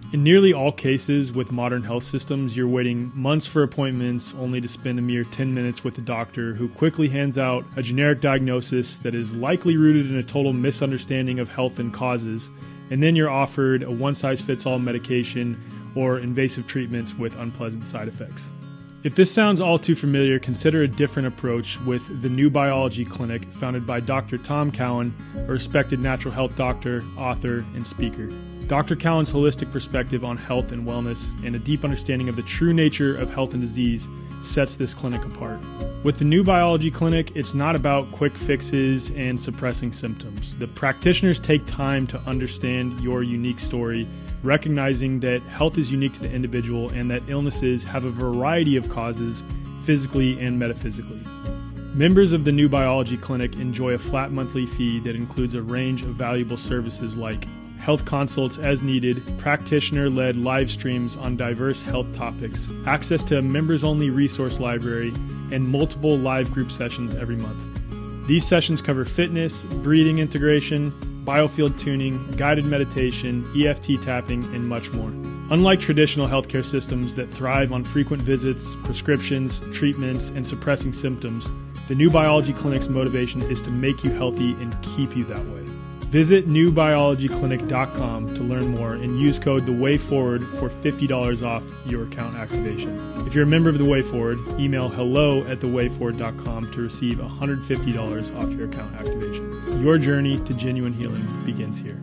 In nearly all cases with modern health systems, you're waiting months for appointments only to spend a mere 10 minutes with a doctor who quickly hands out a generic diagnosis that is likely rooted in a total misunderstanding of health and causes, and then you're offered a one-size-fits-all medication or invasive treatments with unpleasant side effects. If this sounds all too familiar, consider a different approach with the New Biology Clinic, founded by Dr. Tom Cowan, a respected natural health doctor, author, and speaker. Dr. Cowan's holistic perspective on health and wellness and a deep understanding of the true nature of health and disease sets this clinic apart. With the New Biology Clinic, it's not about quick fixes and suppressing symptoms. The practitioners take time to understand your unique story, recognizing that health is unique to the individual and that illnesses have a variety of causes, physically and metaphysically. Members of the New Biology Clinic enjoy a flat monthly fee that includes a range of valuable services like health consults as needed, practitioner-led live streams on diverse health topics, access to a members-only resource library, and multiple live group sessions every month. These sessions cover fitness, breathing integration, biofield tuning, guided meditation, EFT tapping, and much more. Unlike traditional healthcare systems that thrive on frequent visits, prescriptions, treatments, and suppressing symptoms, the New Biology Clinic's motivation is to make you healthy and keep you that way. Visit newbiologyclinic.com to learn more and use code THEWAYFORWARD for $50 off your account activation. If you're a member of The Way Forward, email hello@thewayforward.com to receive $150 off your account activation. Your journey to genuine healing begins here.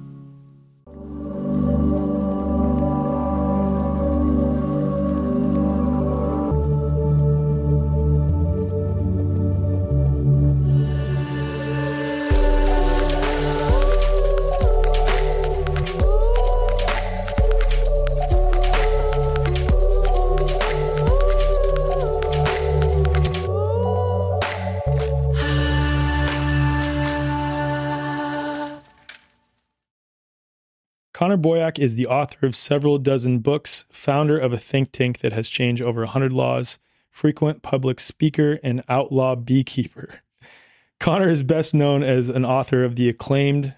Connor Boyack is the author of several dozen books, founder of a think tank that has changed over 100 laws, frequent public speaker, and outlaw beekeeper. Connor is best known as the author of the acclaimed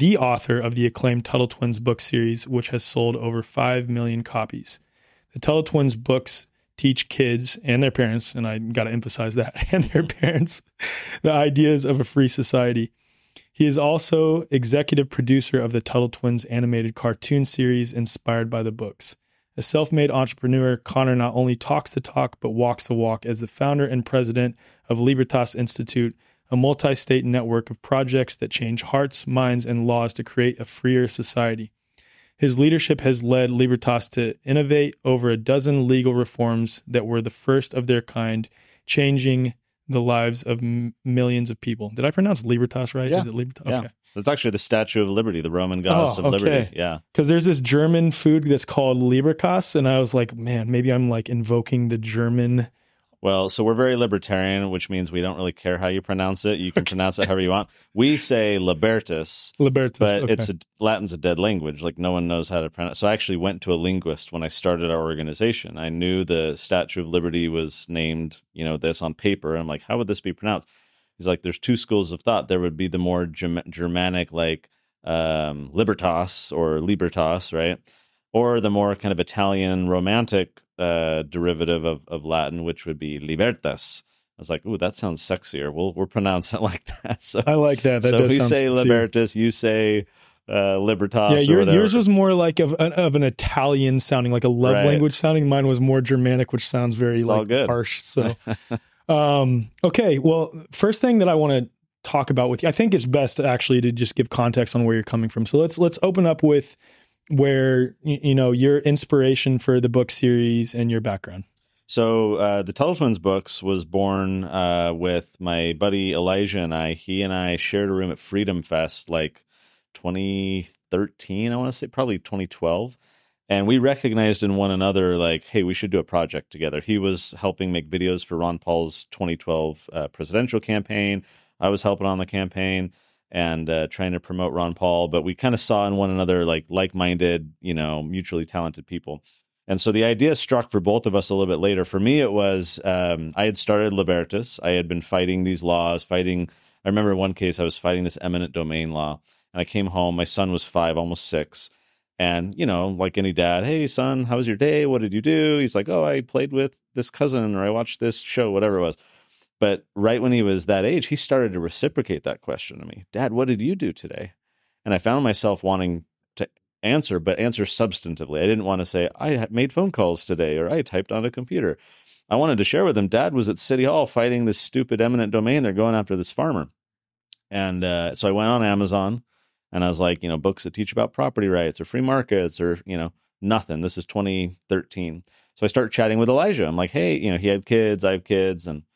Tuttle Twins book series, which has sold over 5 million copies. The Tuttle Twins books teach kids and their parents, and I got to emphasize that, and their parents, the ideas of a free society. He is also executive producer of the Tuttle Twins animated cartoon series inspired by the books. A self-made entrepreneur, Connor not only talks the talk, but walks the walk as the founder and president of Libertas Institute, a multi-state network of projects that change hearts, minds, and laws to create a freer society. His leadership has led Libertas to innovate over a dozen legal reforms that were the first of their kind, changing the lives of millions of people. Did I pronounce Libertas right? Yeah. Is it Libertas? Yeah. Okay. It's actually the Statue of Liberty, the Roman goddess of liberty. Yeah. Because there's this German food that's called Libertas, and I was like, man, maybe I'm like invoking the German. Well, so we're very libertarian, which means we don't really care how you pronounce it. You can pronounce it however you want. We say Libertas, but okay. Latin's a dead language. Like no one knows how to pronounce. So I actually went to a linguist when I started our organization. I knew the Statue of Liberty was named, this on paper. I'm like, how would this be pronounced? He's like, there's two schools of thought. There would be the more Germanic, like libertas or libertas, right? Or the more kind of Italian romantic derivative of Latin, which would be libertas. I was like, ooh, that sounds sexier. We'll pronounce it like that. So I like that. That so does we sound say sexier. libertas, you say libertas. Yeah, or yours was more like of an Italian sounding, like a love Right. language sounding. Mine was more Germanic, which sounds very It's all like good. harsh. So, okay. Well, first thing that I want to talk about with you, I think it's best actually to just give context on where you're coming from. So let's open up with where your inspiration for the book series and your background. So the Tuttle Twins books was born with my buddy Elijah and I. He and I shared a room at Freedom Fest like 2013, I want to say, probably 2012. And we recognized in one another, like, hey, we should do a project together. He was helping make videos for Ron Paul's 2012 presidential campaign. I was helping on the campaign and trying to promote Ron Paul. But we kind of saw in one another like-minded, mutually talented people. And so the idea struck for both of us a little bit later. For me, it was I had started Libertas. I had been fighting these laws, I remember in one case I was fighting this eminent domain law. And I came home. My son was 5, almost 6. And, like any dad, hey, son, how was your day? What did you do? He's like, oh, I played with this cousin, or I watched this show, whatever it was. But right when he was that age, he started to reciprocate that question to me. Dad, what did you do today? And I found myself wanting to answer, but answer substantively. I didn't want to say, I made phone calls today, or I typed on a computer. I wanted to share with him, Dad was at City Hall fighting this stupid eminent domain. They're going after this farmer. And so I went on Amazon, and I was like, books that teach about property rights or free markets or, nothing. This is 2013. So I start chatting with Elijah. I'm like, hey, he had kids, I have kids. And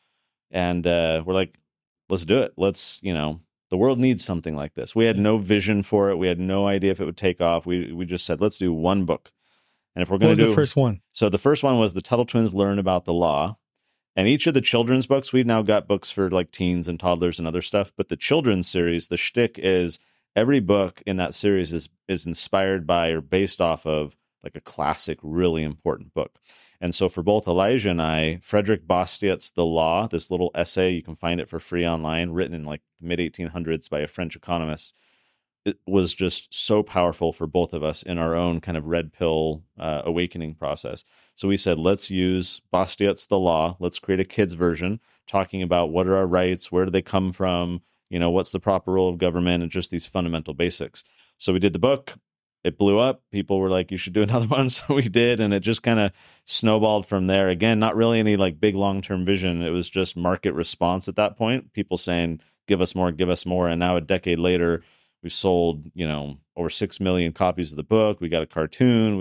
we're like, let's do it. Let's, the world needs something like this. We had no vision for it. We had no idea if it would take off. We just said, let's do one book. And if we're going to do... What was the first one? So the first one was The Tuttle Twins Learn About the Law. And each of the children's books, we've now got books for like teens and toddlers and other stuff. But the children's series, the shtick is every book in that series is inspired by or based off of like a classic, really important book. And so for both Elijah and I, Frederick Bastiat's The Law, this little essay, you can find it for free online, written in like the mid-1800s by a French economist, it was just so powerful for both of us in our own kind of red pill awakening process. So we said, let's use Bastiat's The Law. Let's create a kid's version talking about what are our rights, where do they come from, what's the proper role of government, and just these fundamental basics. So we did the book. It blew up. People were like, you should do another one. So we did. And it just kind of snowballed from there. Again, not really any like big long-term vision. It was just market response at that point. People saying, give us more, give us more. And now a decade later, we've sold, over 6 million copies of the book. We got a cartoon.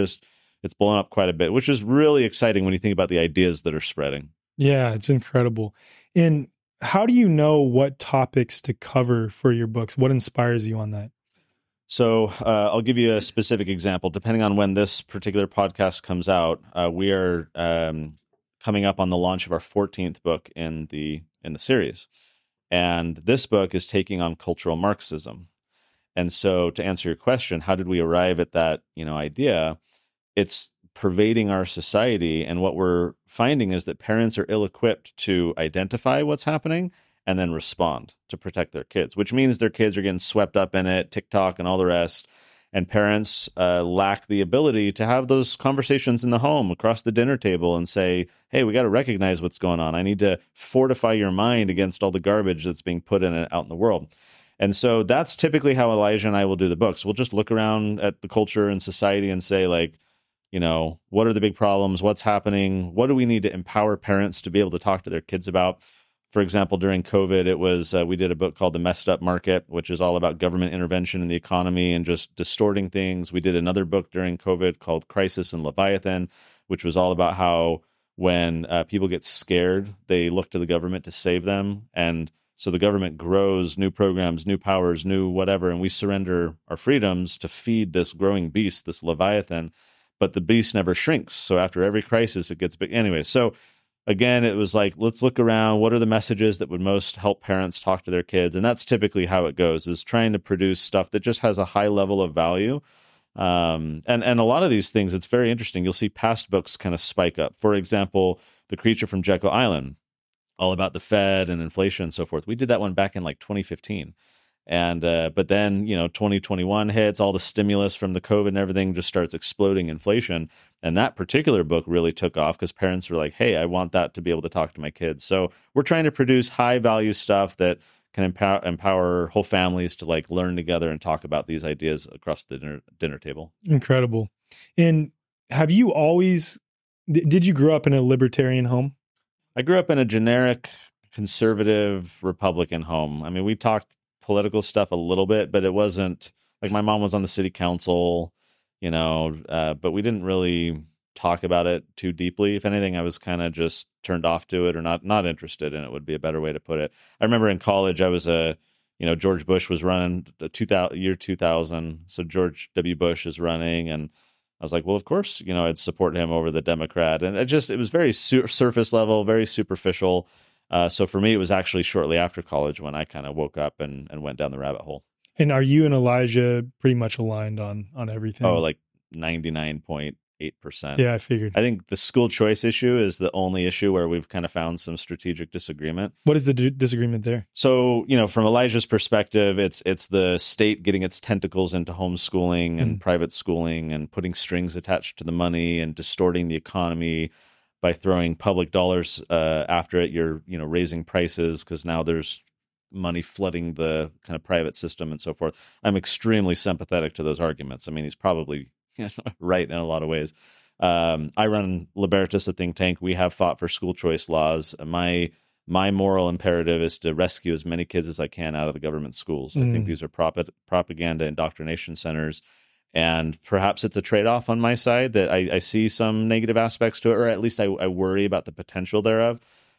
It's blown up quite a bit, which is really exciting when you think about the ideas that are spreading. Yeah, it's incredible. And how do you know what topics to cover for your books? What inspires you on that? So I'll give you a specific example. Depending on when this particular podcast comes out, we are coming up on the launch of our 14th book in the series. And this book is taking on cultural Marxism. And so to answer your question, how did we arrive at that, idea? It's pervading our society. And what we're finding is that parents are ill-equipped to identify what's happening and then respond to protect their kids, which means their kids are getting swept up in it, TikTok and all the rest. And parents lack the ability to have those conversations in the home across the dinner table and say, hey, we got to recognize what's going on. I need to fortify your mind against all the garbage that's being put in it out in the world. And so that's typically how Elijah and I will do the books. We'll just look around at the culture and society and say, like, what are the big problems? What's happening? What do we need to empower parents to be able to talk to their kids about? For example, during COVID, it was we did a book called The Messed Up Market, which is all about government intervention in the economy and just distorting things. We did another book during COVID called Crisis and Leviathan, which was all about how when people get scared, they look to the government to save them. And so the government grows new programs, new powers, new whatever, and we surrender our freedoms to feed this growing beast, this Leviathan. But the beast never shrinks. So after every crisis, it gets big. Anyway, so again, it was like, let's look around. What are the messages that would most help parents talk to their kids? And that's typically how it goes, is trying to produce stuff that just has a high level of value. And a lot of these things, it's very interesting. You'll see past books kind of spike up. For example, The Creature from Jekyll Island, all about the Fed and inflation and so forth. We did that one back in like 2015. And but then 2021 hits, all the stimulus from the COVID and everything just starts exploding inflation, and that particular book really took off because parents were like, "Hey, I want that to be able to talk to my kids." So we're trying to produce high value stuff that can empower whole families to like learn together and talk about these ideas across the dinner table. Incredible. And have you always? Did you grow up in a libertarian home? I grew up in a generic conservative Republican home. I mean, we talked political stuff a little bit, but it wasn't like my mom was on the city council, but we didn't really talk about it too deeply. If anything, I was kind of just turned off to it or not interested in it would be a better way to put it. I remember in college, I was George Bush was running year 2000. So George W. Bush is running. And I was like, well, of course, I'd support him over the Democrat. And it was very surface level, very superficial. So for me, it was actually shortly after college when I kind of woke up and went down the rabbit hole. And are you and Elijah pretty much aligned on everything? Oh, like 99.8%. Yeah, I figured. I think the school choice issue is the only issue where we've kind of found some strategic disagreement. What is the disagreement there? So, from Elijah's perspective, it's the state getting its tentacles into homeschooling and private schooling and putting strings attached to the money and distorting the economy by throwing public dollars after it. You're, raising prices because now there's money flooding the kind of private system and so forth. I'm extremely sympathetic to those arguments. I mean, he's probably right in a lot of ways. I run Libertas, a think tank. We have fought for school choice laws. My moral imperative is to rescue as many kids as I can out of the government schools. I think these are propaganda indoctrination centers. And perhaps it's a trade-off on my side that I see some negative aspects to it, or at least I worry about the potential thereof.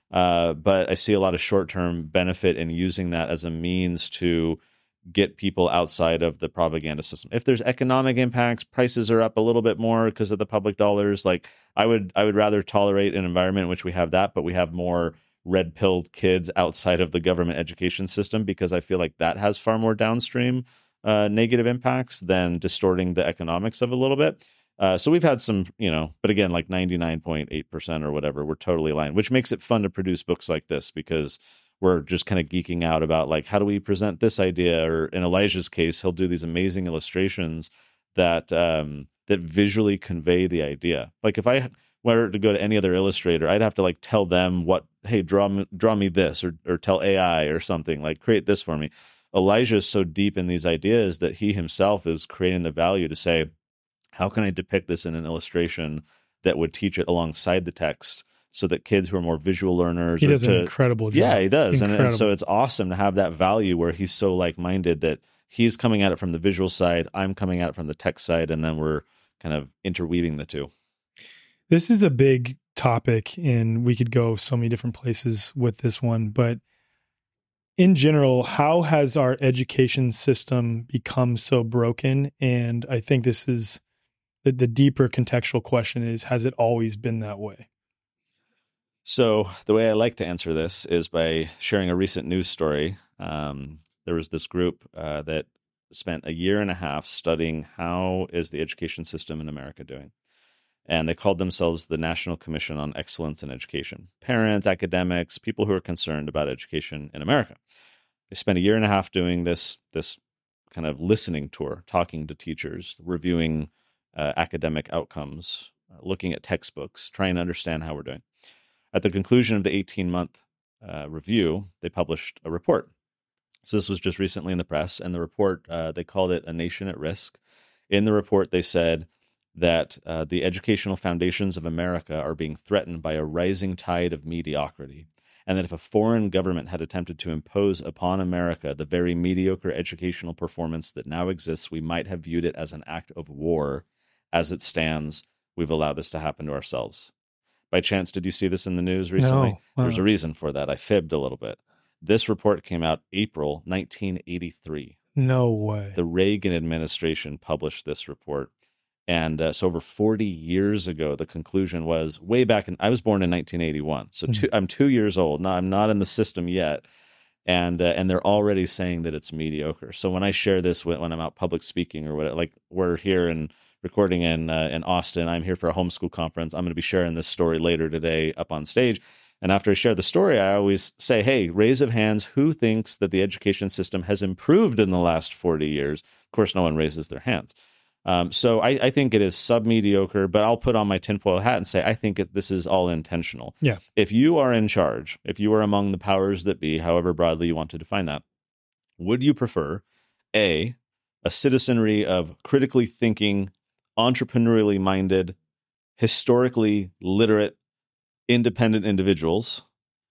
But I see a lot of short-term benefit in using that as a means to get people outside of the propaganda system. If there's economic impacts, prices are up a little bit more because of the public dollars. Like I would rather tolerate an environment in which we have that, but we have more red-pilled kids outside of the government education system, because I feel like that has far more downstream negative impacts than distorting the economics of a little bit. So we've had some, but again, like 99.8% or whatever, we're totally aligned, which makes it fun to produce books like this, because we're just kind of geeking out about like, how do we present this idea? Or in Elijah's case, he'll do these amazing illustrations that that visually convey the idea. Like if I were to go to any other illustrator, I'd have to like tell them hey, draw me this, or tell AI or something, like create this for me. Elijah is so deep in these ideas that he himself is creating the value to say, how can I depict this in an illustration that would teach it alongside the text, so that kids who are more visual learners... He does an incredible job. Yeah, he does. And so it's awesome to have that value where he's so like-minded that he's coming at it from the visual side, I'm coming at it from the text side, and then we're kind of interweaving the two. This is a big topic, and we could go so many different places with this one, but in general, how has our education system become so broken? And I think this is the deeper contextual question is, has it always been that way? So the way I like to answer this is by sharing a recent news story. There was this group that spent a year and a half studying how is the education system in America doing. And they called themselves the National Commission on Excellence in Education. Parents, academics, people who are concerned about education in America. They spent a year and a half doing this kind of listening tour, talking to teachers, reviewing academic outcomes, looking at textbooks, trying to understand how we're doing. At the conclusion of the 18-month review, they published a report. So this was just recently in the press, and the report, they called it A Nation at Risk. In the report, they said that the educational foundations of America are being threatened by a rising tide of mediocrity, and that if a foreign government had attempted to impose upon America the very mediocre educational performance that now exists, we might have viewed it as an act of war. As it stands, we've allowed this to happen to ourselves. By chance, did you see this in the news recently? No. There's a reason for that. I fibbed a little bit. This report came out April 1983. No way. The Reagan administration published this report. And so over 40 years ago, the conclusion was way back I was born in 1981. So I'm 2 years old. Now I'm not in the system yet. And they're already saying that it's mediocre. So when I share this when I'm out public speaking or whatever, like we're here and recording in Austin, I'm here for a homeschool conference. I'm going to be sharing this story later today up on stage. And after I share the story, I always say, hey, raise of hands, who thinks that the education system has improved in the last 40 years? Of course, no one raises their hands. So I think it is sub-mediocre, but I'll put on my tinfoil hat and say I think this is all intentional. Yeah. If you are in charge, if you are among the powers that be, however broadly you want to define that, would you prefer, A, a citizenry of critically thinking, entrepreneurially minded, historically literate, independent individuals,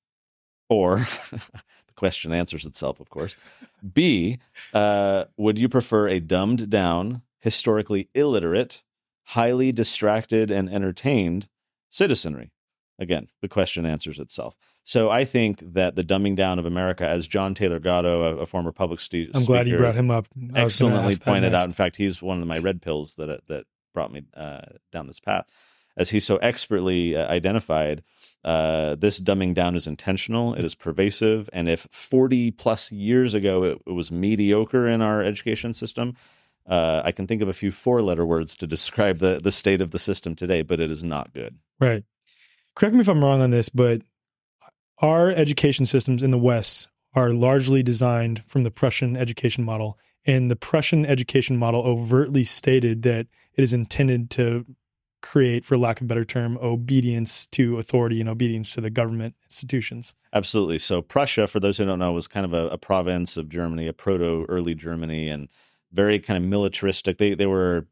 or the question answers itself, of course. B, would you prefer a dumbed down, historically illiterate, highly distracted and entertained citizenry? Again, the question answers itself. So I think that the dumbing down of America, as John Taylor Gatto, a former public speaker, I'm glad you brought him up. Excellently pointed out. In fact, he's one of my red pills that brought me down this path. As he so expertly identified, this dumbing down is intentional, it is pervasive, and if 40 plus years ago it was mediocre in our education system, I can think of a few 4-letter words to describe the state of the system today, but it is not good. Right. Correct me if I'm wrong on this, but our education systems in the West are largely designed from the Prussian education model. And the Prussian education model overtly stated that it is intended to create, for lack of a better term, obedience to authority and obedience to the government institutions. Absolutely. So Prussia, for those who don't know, was kind of a province of Germany, a proto-early Germany, and very kind of militaristic. There were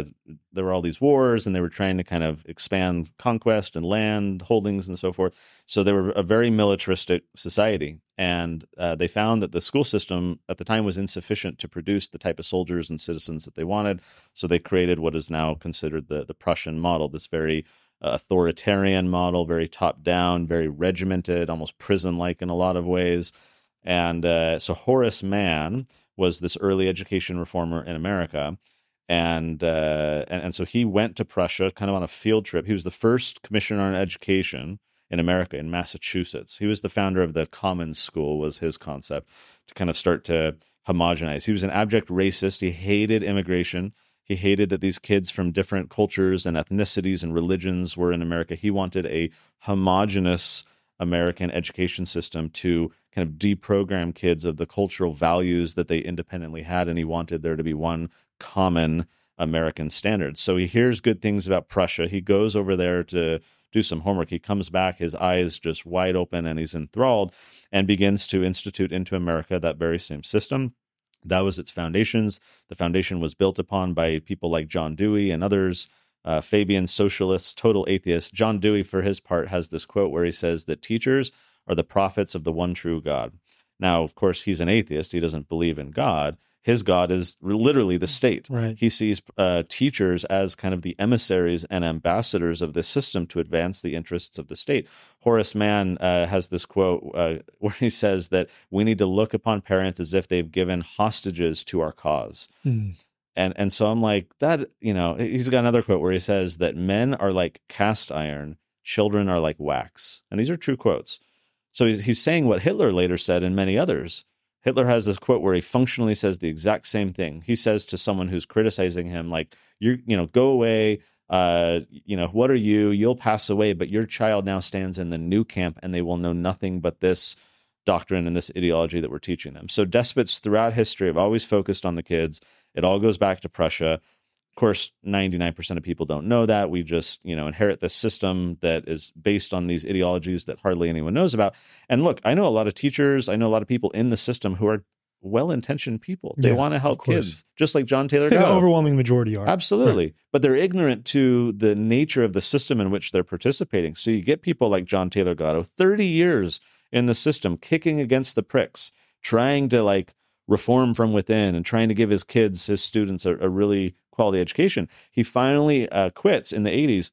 all these wars, and they were trying to kind of expand conquest and land holdings and so forth. So they were a very militaristic society, and they found that the school system at the time was insufficient to produce the type of soldiers and citizens that they wanted. So they created what is now considered the Prussian model, this very authoritarian model, very top-down, very regimented, almost prison-like in a lot of ways. And so Horace Mann was this early education reformer in America. And so he went to Prussia kind of on a field trip. He was the first commissioner on education in America, in Massachusetts. He was the founder of the Common School, was his concept, to kind of start to homogenize. He was an abject racist. He hated immigration. He hated that these kids from different cultures and ethnicities and religions were in America. He wanted a homogenous American education system to kind of deprogram kids of the cultural values that they independently had, and he wanted there to be one common American standard. So he hears good things about Prussia. He goes over there to do some homework. He comes back, his eyes just wide open, and he's enthralled, and begins to institute into America that very same system. That was its foundations. The foundation was built upon by people like John Dewey and others, Fabian socialists, total atheists. John Dewey, for his part, has this quote where he says that teachers are the prophets of the one true God. Now, of course, he's an atheist. He doesn't believe in God. His God is literally the state. Right. He sees teachers as kind of the emissaries and ambassadors of this system to advance the interests of the state. Horace Mann has this quote where he says that we need to look upon parents as if they've given hostages to our cause. And so I'm like, that, he's got another quote where he says that men are like cast iron, children are like wax. And these are true quotes. So he's saying what Hitler later said and many others. Hitler has this quote where he functionally says the exact same thing. He says to someone who's criticizing him, like, go away. What are you? You'll pass away, but your child now stands in the new camp and they will know nothing but this doctrine and this ideology that we're teaching them. So despots throughout history have always focused on the kids. It all goes back to Prussia. Of course, 99% of people don't know that. We just, inherit this system that is based on these ideologies that hardly anyone knows about. And look, I know a lot of teachers, I know a lot of people in the system who are well-intentioned people. They want to help kids, just like John Taylor Gatto. The overwhelming majority are. Absolutely. Right. But they're ignorant to the nature of the system in which they're participating. So you get people like John Taylor Gatto, 30 years in the system, kicking against the pricks, trying to reform from within and trying to give his students a really quality education. He finally quits in the 80s.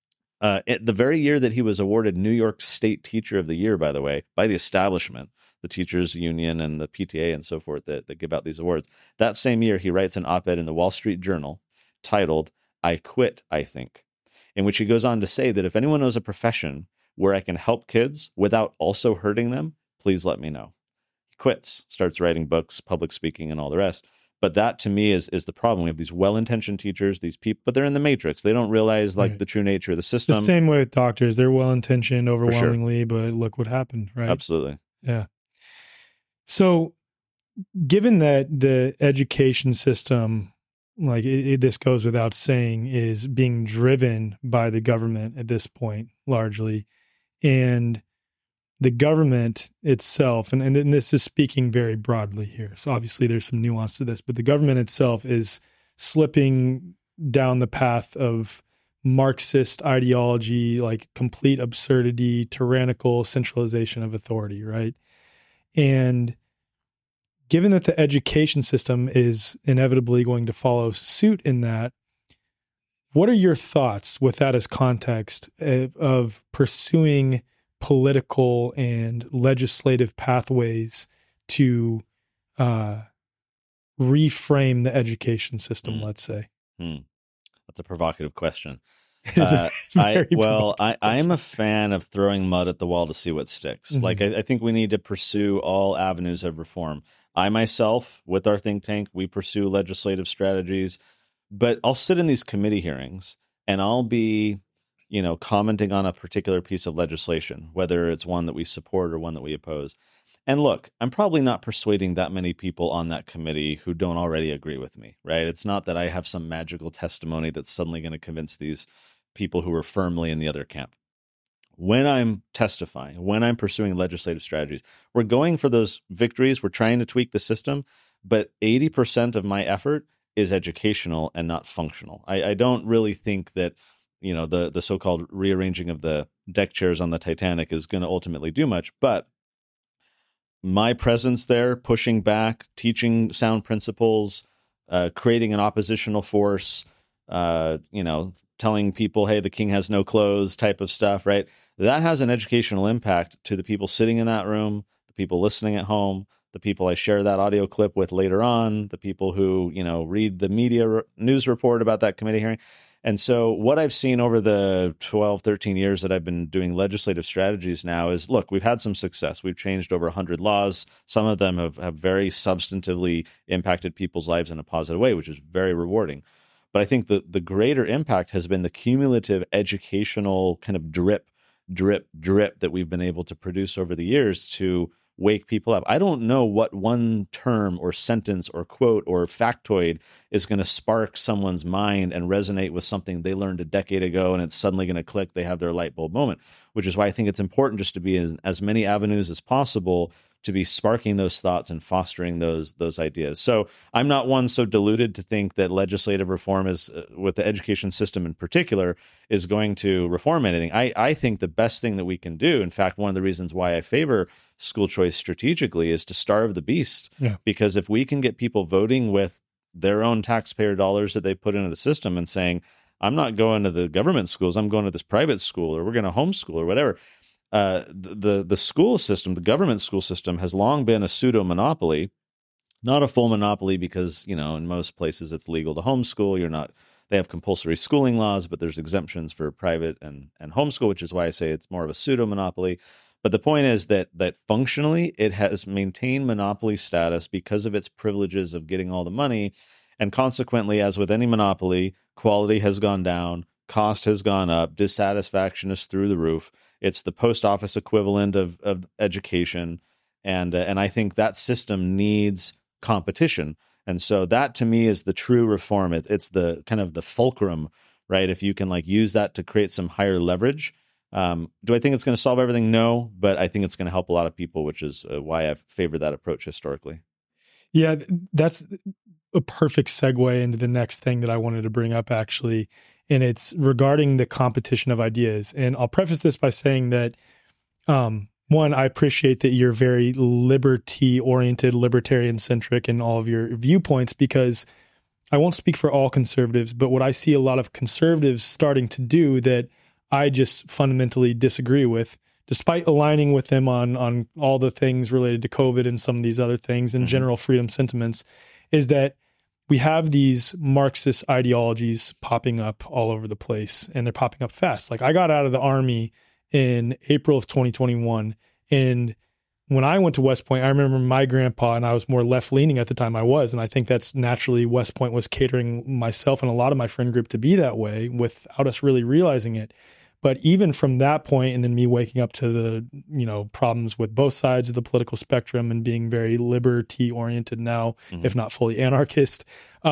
The very year that he was awarded New York State Teacher of the Year, by the way, by the establishment, the teachers union and the PTA and so forth that give out these awards. That same year, he writes an op-ed in the Wall Street Journal titled, "I Quit, I Think," in which he goes on to say that if anyone knows a profession where I can help kids without also hurting them, please let me know. He quits, starts writing books, public speaking, and all the rest. But that, to me, is the problem. We have these well-intentioned teachers, these people, but they're in the matrix. They don't realize the true nature of the system. The same way with doctors. They're well-intentioned overwhelmingly, but look what happened, right? Absolutely. Yeah. So given that the education system, this goes without saying, is being driven by the government at this point, largely, and the government itself, and this is speaking very broadly here, so obviously there's some nuance to this, but the government itself is slipping down the path of Marxist ideology, complete absurdity, tyrannical centralization of authority, right? And given that the education system is inevitably going to follow suit in that, what are your thoughts with that as context of pursuing political and legislative pathways to reframe the education system, let's say? That's a provocative question. I am a fan of throwing mud at the wall to see what sticks. Mm-hmm. I think we need to pursue all avenues of reform. I myself, with our think tank, we pursue legislative strategies, but I'll sit in these committee hearings and I'll be, commenting on a particular piece of legislation, whether it's one that we support or one that we oppose. And look, I'm probably not persuading that many people on that committee who don't already agree with me, right? It's not that I have some magical testimony that's suddenly going to convince these people who are firmly in the other camp. When I'm testifying, when I'm pursuing legislative strategies, we're going for those victories. We're trying to tweak the system, but 80% of my effort is educational and not functional. I don't really think that, the so-called rearranging of the deck chairs on the Titanic is going to ultimately do much, but my presence there, pushing back, teaching sound principles, creating an oppositional force, telling people, hey, the king has no clothes type of stuff, right? That has an educational impact to the people sitting in that room, the people listening at home, the people I share that audio clip with later on, the people who, read the media news report about that committee hearing. And so what I've seen over the 12, 13 years that I've been doing legislative strategies now is, look, we've had some success. We've changed over 100 laws. Some of them have very substantively impacted people's lives in a positive way, which is very rewarding. But I think the greater impact has been the cumulative educational kind of drip that we've been able to produce over the years to wake people up. I don't know what one term or sentence or quote or factoid is going to spark someone's mind and resonate with something they learned a decade ago, and it's suddenly going to click. They have their light bulb moment, which is why I think it's important just to be in as many avenues as possible to be sparking those thoughts and fostering those ideas. So I'm not one so deluded to think that legislative reform is, with the education system in particular, is going to reform anything. I think the best thing that we can do, in fact, one of the reasons why I favor school choice strategically, is to starve the beast. Yeah. Because if we can get people voting with their own taxpayer dollars that they put into the system and saying, I'm not going to the government schools, I'm going to this private school, or we're going to homeschool or whatever. The school system, the government school system, has long been a pseudo monopoly, not a full monopoly, because in most places it's legal to homeschool. They have compulsory schooling laws, but there's exemptions for private and homeschool, which is why I say it's more of a pseudo monopoly. But the point is that functionally it has maintained monopoly status because of its privileges of getting all the money, and consequently, as with any monopoly, quality has gone down, cost has gone up, dissatisfaction is through the roof. It's the post office equivalent of education. And I think that system needs competition. And so that to me is the true reform. It's the kind of the fulcrum, right? If you can use that to create some higher leverage. Do I think it's going to solve everything? No, but I think it's going to help a lot of people, which is why I've favored that approach historically. Yeah, that's a perfect segue into the next thing that I wanted to bring up, actually. And it's regarding the competition of ideas. And I'll preface this by saying that, one, I appreciate that you're very liberty-oriented, libertarian-centric in all of your viewpoints, because I won't speak for all conservatives, but what I see a lot of conservatives starting to do that I just fundamentally disagree with, despite aligning with them on all the things related to COVID and some of these other things and general freedom sentiments, is that we have these Marxist ideologies popping up all over the place, and they're popping up fast. I got out of the Army in April of 2021, and when I went to West Point, I remember my grandpa, and I was more left-leaning at the time I was, and I think that's naturally West Point was catering myself and a lot of my friend group to be that way without us really realizing it. But even from that point, and then me waking up to the, problems with both sides of the political spectrum and being very liberty-oriented now, if not fully anarchist,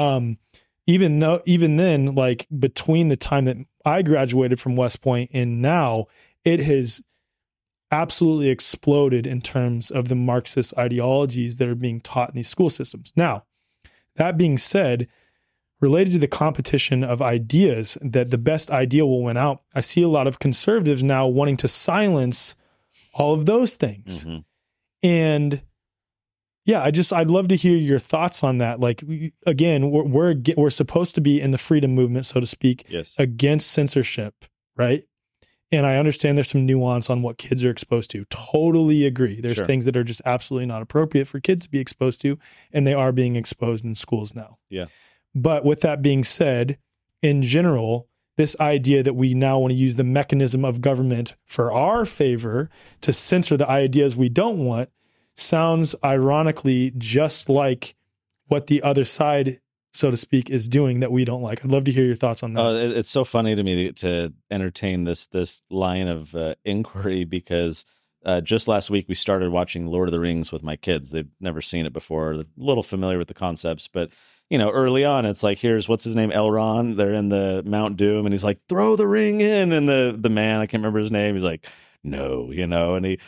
even then, between the time that I graduated from West Point and now, it has absolutely exploded in terms of the Marxist ideologies that are being taught in these school systems. Now, that being said, related to the competition of ideas, that the best idea will win out, I see a lot of conservatives now wanting to silence all of those things. And yeah, I'd love to hear your thoughts on that. Again, we're supposed to be in the freedom movement, so to speak, yes, against censorship, right? And I understand there's some nuance on what kids are exposed to. Totally agree. There's things that are just absolutely not appropriate for kids to be exposed to, and they are being exposed in schools now. Yeah. But with that being said, in general, this idea that we now want to use the mechanism of government for our favor to censor the ideas we don't want sounds ironically just like what the other side, so to speak, is doing that we don't like. I'd love to hear your thoughts on that. It's so funny to me to entertain this line of inquiry, because just last week we started watching Lord of the Rings with my kids. They've never seen it before. They're a little familiar with the concepts, but early on, it's like, here's what's his name, Elrond. They're in the Mount Doom, and he's like, throw the ring in, and the man, I can't remember his name, he's like, no, and he.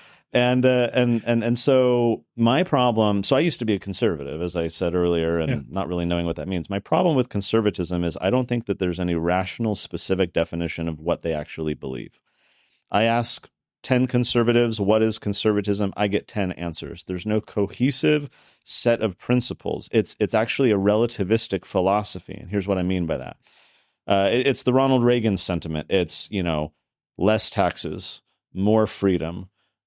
And so my problem, so I used to be a conservative, as I said earlier, and not really knowing what that means. My problem with conservatism is I don't think that there's any rational, specific definition of what they actually believe. I ask 10 conservatives, what is conservatism? I get 10 answers. There's no cohesive set of principles. It's actually a relativistic philosophy. And here's what I mean by that. It's the Ronald Reagan sentiment. It's, less taxes, more freedom,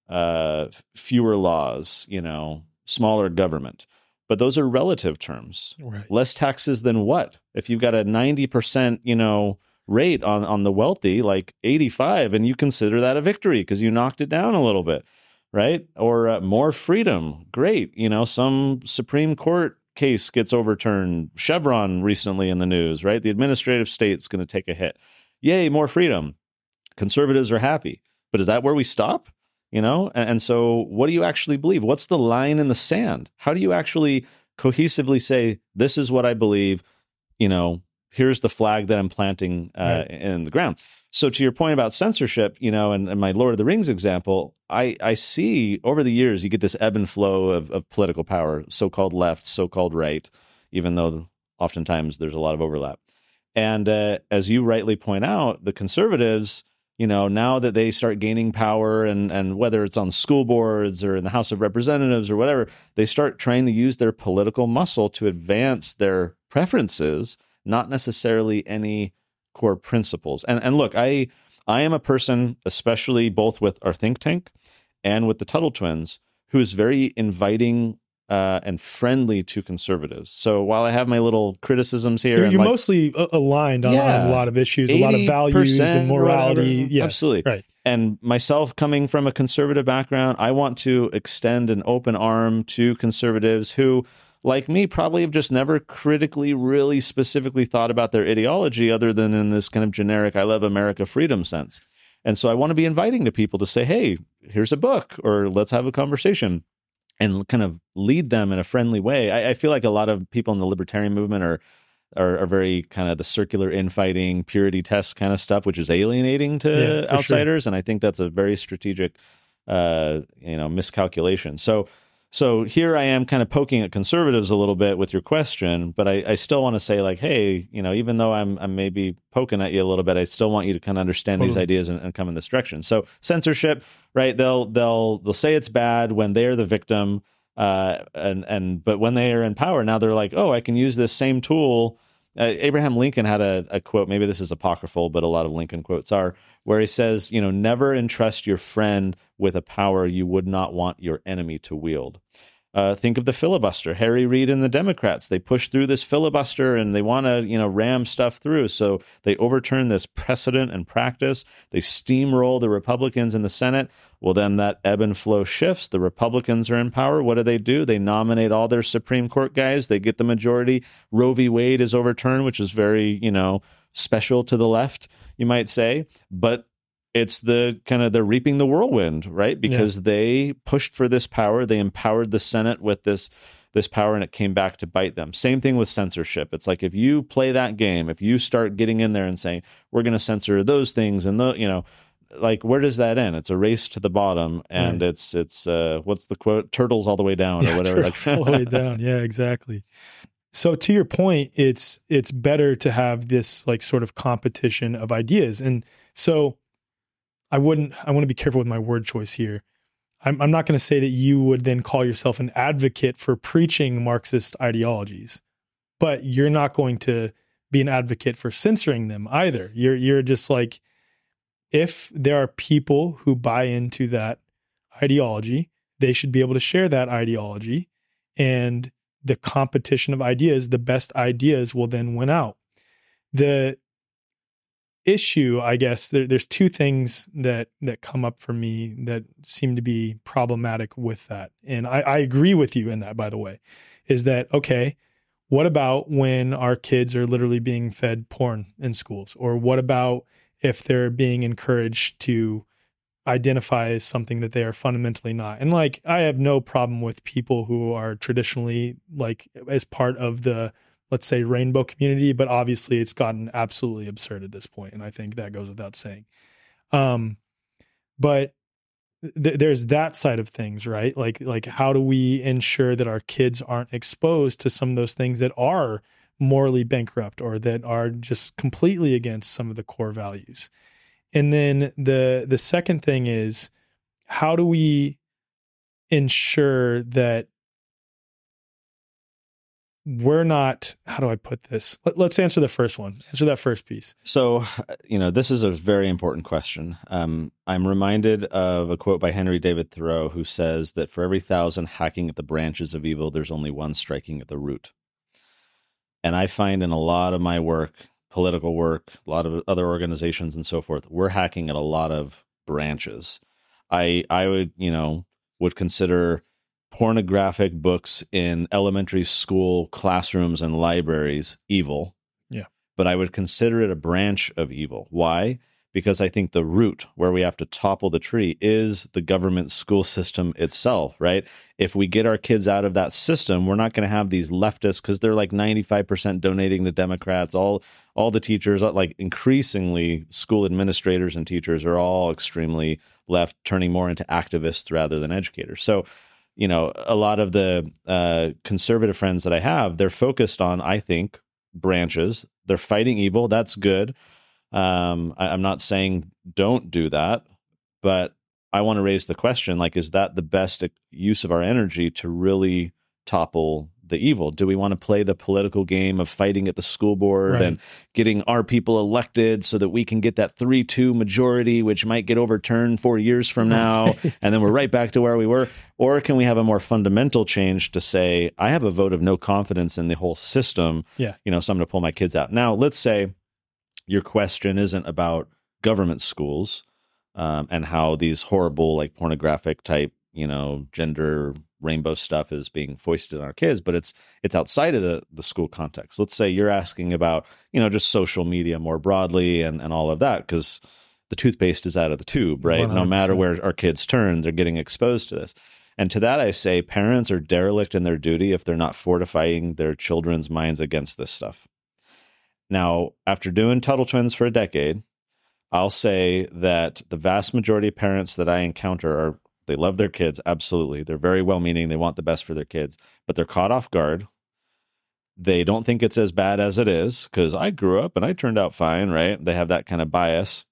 fewer laws, smaller government. But those are relative terms. Right. Less taxes than what? If you've got a 90%, rate on the wealthy, like 85, and you consider that a victory because you knocked it down a little bit, right? Or more freedom. Great. Some Supreme Court case gets overturned. Chevron recently in the news, right? The administrative state's going to take a hit. Yay, more freedom. Conservatives are happy. But is that where we stop? And so what do you actually believe? What's the line in the sand? How do you actually cohesively say, this is what I believe, here's the flag that I'm planting in the ground. So to your point about censorship, and my Lord of the Rings example, I see over the years, you get this ebb and flow of political power, so-called left, so-called right, even though oftentimes there's a lot of overlap. And as you rightly point out, the conservatives, now that they start gaining power, and whether it's on school boards or in the House of Representatives or whatever, they start trying to use their political muscle to advance their preferences, not necessarily any core principles. And look, I am a person, especially both with our think tank and with the Tuttle Twins, who is very inviting and friendly to conservatives. So while I have my little criticisms here, you're mostly aligned on a lot of issues, a lot of values and morality. Yes, absolutely. Right. And myself, coming from a conservative background, I want to extend an open arm to conservatives who, like me, probably have just never critically, really specifically thought about their ideology other than in this kind of generic, I love America freedom sense. And so I want to be inviting to people to say, hey, here's a book, or let's have a conversation, and kind of lead them in a friendly way. I feel like a lot of people in the libertarian movement are very kind of the circular infighting, purity test kind of stuff, which is alienating to outsiders. Sure. And I think that's a very strategic, miscalculation. So here I am kind of poking at conservatives a little bit with your question, but I still want to say, like, hey, even though I'm maybe poking at you a little bit, I still want you to kind of understand these ideas and come in this direction. So censorship, right? They'll say it's bad when they're the victim, but when they are in power, now they're like, oh, I can use this same tool. Abraham Lincoln had a quote, maybe this is apocryphal, but a lot of Lincoln quotes are, where he says, never entrust your friend with a power you would not want your enemy to wield. Think of the filibuster. Harry Reid and the Democrats, they push through this filibuster and they want to, ram stuff through. So they overturn this precedent and practice. They steamroll the Republicans in the Senate. Well, then that ebb and flow shifts. The Republicans are in power. What do? They nominate all their Supreme Court guys. They get the majority. Roe v. Wade is overturned, which is very, special to the left, you might say. But it's the kind of they're reaping the whirlwind, right? Because they pushed for this power. They empowered the Senate with this power, and it came back to bite them. Same thing with censorship. It's like, if you play that game, if you start getting in there and saying, we're going to censor those things, and like, where does that end? It's a race to the bottom, and it's what's the quote? Turtles all the way down, or whatever. Turtles all the way down. Yeah, exactly. So to your point, it's better to have this like sort of competition of ideas. And so I want to be careful with my word choice here. I'm not going to say that you would then call yourself an advocate for preaching Marxist ideologies, but you're not going to be an advocate for censoring them either. You're just like, if there are people who buy into that ideology, they should be able to share that ideology, and the competition of ideas, the best ideas will then win out. issue, I guess, there's two things that come up for me that seem to be problematic with that. And I agree with you in that, by the way, is that, okay, what about when our kids are literally being fed porn in schools? Or what about if they're being encouraged to identify as something that they are fundamentally not? And like, I have no problem with people who are traditionally like as part of the, let's say, rainbow community, but obviously it's gotten absolutely absurd at this point, and I think that goes without saying. But there's that side of things, right? Like how do we ensure that our kids aren't exposed to some of those things that are morally bankrupt or that are just completely against some of the core values? And then the second thing is, how do we ensure that we're not, how do I put this? Let's answer the first one. Answer that first piece. So, this is a very important question. I'm reminded of a quote by Henry David Thoreau, who says that for every 1,000 hacking at the branches of evil, there's only one striking at the root. And I find in a lot of my work, political work, a lot of other organizations and so forth, we're hacking at a lot of branches. I would consider pornographic books in elementary school classrooms and libraries evil. Yeah. But I would consider it a branch of evil. Why? Because I think the root where we have to topple the tree is the government school system itself, right? If we get our kids out of that system, we're not going to have these leftists, because they're like 95% donating to Democrats. All the teachers, like increasingly school administrators and teachers are all extremely left, turning more into activists rather than educators. So, a lot of the conservative friends that I have, they're focused on, I think, branches. They're fighting evil. That's good. I'm not saying don't do that, but I want to raise the question, like, is that the best use of our energy to really topple the evil? Do we want to play the political game of fighting at the school board and getting our people elected so that we can get that 3-2 majority, which might get overturned 4 years from now, and then we're right back to where we were? Or can we have a more fundamental change to say, I have a vote of no confidence in the whole system, so I'm going to pull my kids out. Now, let's say your question isn't about government schools and how these horrible, like pornographic type, gender rainbow stuff is being foisted on our kids, but it's outside of the school context. Let's say you're asking about, just social media more broadly and all of that, because the toothpaste is out of the tube, right? 100%. No matter where our kids turn, they're getting exposed to this. And to that, I say parents are derelict in their duty if they're not fortifying their children's minds against this stuff. Now, after doing Tuttle Twins for a decade, I'll say that the vast majority of parents that I encounter they love their kids, absolutely. They're very well-meaning. They want the best for their kids, but they're caught off guard. They don't think it's as bad as it is, because I grew up and I turned out fine, right? They have that kind of bias,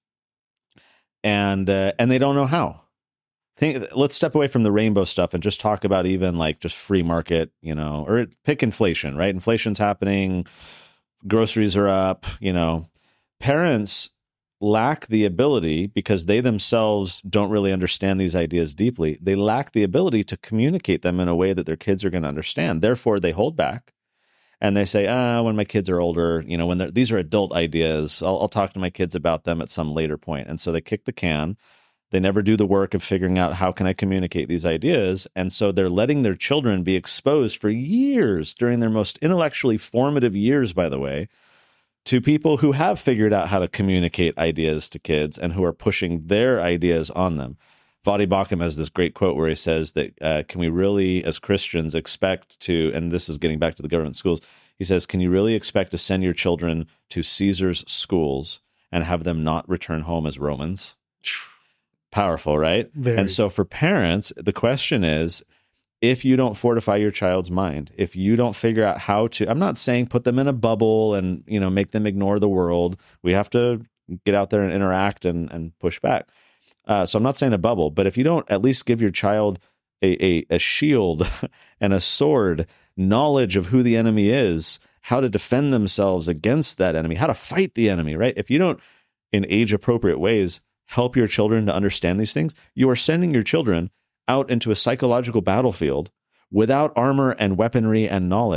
and they don't know how. Let's step away from the rainbow stuff and just talk about even like just free market, or pick inflation, right? Inflation's happening, groceries are up, Parents lack the ability, because they themselves don't really understand these ideas deeply. They lack the ability to communicate them in a way that their kids are going to understand. Therefore, they hold back and they say, when my kids are older, when these are adult ideas, I'll talk to my kids about them at some later point. And so they kick the can. They never do the work of figuring out, how can I communicate these ideas? And so they're letting their children be exposed for years, during their most intellectually formative years, by the way, to people who have figured out how to communicate ideas to kids and who are pushing their ideas on them. Voddie Baucham has this great quote where he says that, can we really, as Christians, expect to, and this is getting back to the government schools, he says, can you really expect to send your children to Caesar's schools and have them not return home as Romans? Powerful, right? Very. And so for parents, the question is, if you don't fortify your child's mind, if you don't figure out how to, I'm not saying put them in a bubble and, make them ignore the world. We have to get out there and interact and push back. So I'm not saying a bubble, but if you don't at least give your child a shield and a sword, knowledge of who the enemy is, how to defend themselves against that enemy, how to fight the enemy, right? If you don't, in age-appropriate ways, help your children to understand these things, you are sending your children out into a psychological battlefield without armor and weaponry and knowledge,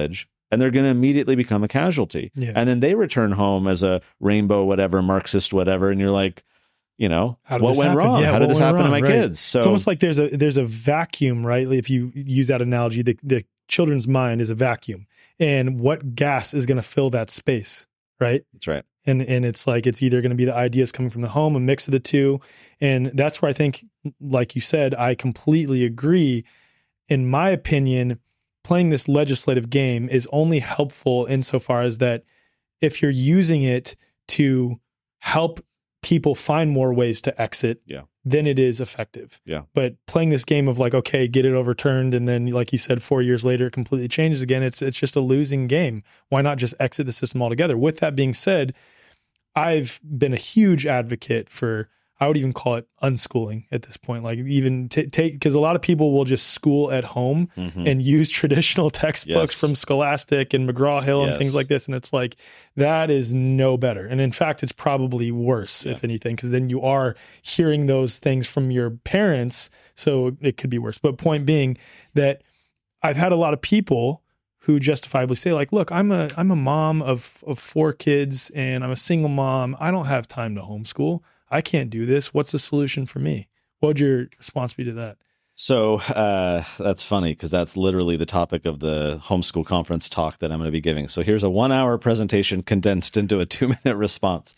and they're going to immediately become a casualty. Yeah. And then they return home as a rainbow, whatever, Marxist, whatever. And you're like, what went wrong? Yeah, How did this happen to my right. kids? So it's almost like there's a vacuum, right? If you use that analogy, the children's mind is a vacuum, and what gas is going to fill that space, right? That's right. And it's like, it's either going to be the ideas coming from the home, a mix of the two. And that's where I think, like you said, I completely agree. In my opinion, playing this legislative game is only helpful insofar as that if you're using it to help people find more ways to exit, then it is effective. Yeah. But playing this game of like, okay, get it overturned, and then, like you said, 4 years later, it completely changes again. It's just a losing game. Why not just exit the system altogether? With that being said, I've been a huge advocate for, I would even call it unschooling at this point. Like, even take, because a lot of people will just school at home and use traditional textbooks from Scholastic and McGraw-Hill and things like this. And it's like, that is no better. And in fact, it's probably worse, if anything, because then you are hearing those things from your parents. So it could be worse. But point being that I've had a lot of people who justifiably say, like, look, I'm a mom of 4 kids, and I'm a single mom. I don't have time to homeschool. I can't do this. What's the solution for me? What would your response be to that? So that's funny, because that's literally the topic of the homeschool conference talk that I'm going to be giving. So here's a 1-hour presentation condensed into a 2-minute response.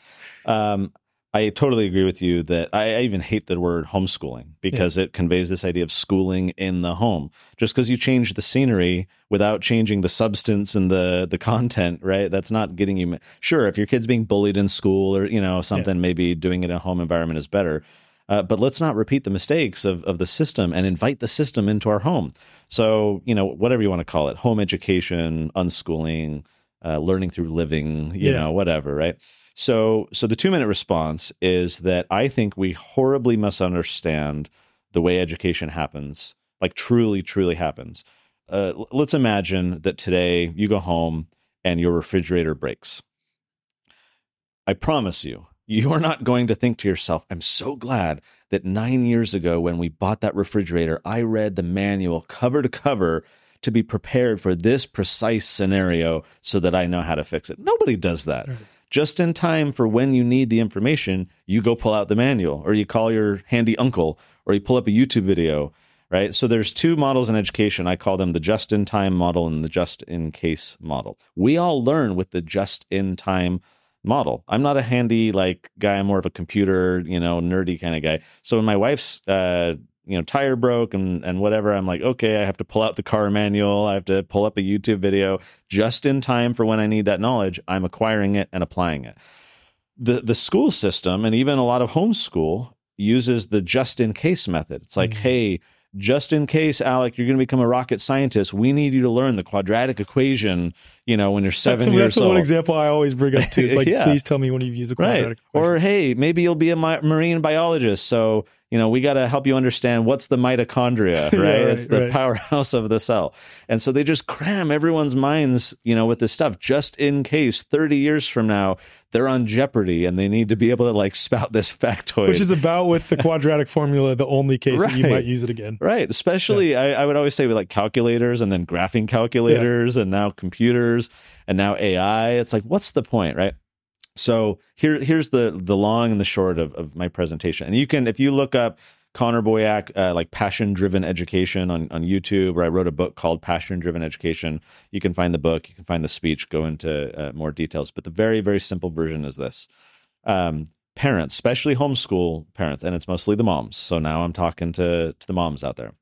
I totally agree with you that I even hate the word homeschooling, because it conveys this idea of schooling in the home. Just because you change the scenery without changing the substance and the content, right? That's not getting you. Sure, if your kid's being bullied in school or something, maybe doing it in a home environment is better. But let's not repeat the mistakes of the system and invite the system into our home. So, whatever you want to call it, home education, unschooling, learning through living, whatever, right? So the 2-minute response is that I think we horribly misunderstand the way education happens, like truly, truly happens. Let's imagine that today you go home and your refrigerator breaks. I promise you, you are not going to think to yourself, I'm so glad that 9 years ago when we bought that refrigerator, I read the manual cover to cover to be prepared for this precise scenario so that I know how to fix it. Nobody does that. Right. Just in time for when you need the information, you go pull out the manual, or you call your handy uncle, or you pull up a YouTube video, right? So there's 2 models in education. I call them the just-in-time model and the just-in-case model. We all learn with the just-in-time model. I'm not a handy guy. I'm more of a computer, nerdy kind of guy. So when my wife's tire broke and whatever, I'm like, okay, I have to pull out the car manual. I have to pull up a YouTube video just in time for when I need that knowledge. I'm acquiring it and applying it. The school system, and even a lot of homeschool, uses the just in case method. It's like, hey, just in case, Alec, you're going to become a rocket scientist, we need you to learn the quadratic equation, when you're 7 years old. That's one example I always bring up too. It's like, please tell me when you've used the quadratic equation. Or, hey, maybe you'll be a marine biologist. So, we got to help you understand what's the mitochondria, right? It's the powerhouse of the cell. And so they just cram everyone's minds, with this stuff just in case 30 years from now, they're on Jeopardy and they need to be able to spout this factoid. Which is about, with the quadratic formula, the only case that you might use it again. Right. Especially, I would always say with calculators, and then graphing calculators, and now computers, and now AI. It's like, what's the point, right? So here's the long and the short of my presentation. And you can, if you look up Connor Boyack, Passion-Driven Education on YouTube, or I wrote a book called Passion-Driven Education. You can find the book, you can find the speech, go into more details. But the very, very simple version is this. Parents, especially homeschool parents, and it's mostly the moms. So now I'm talking to the moms out there.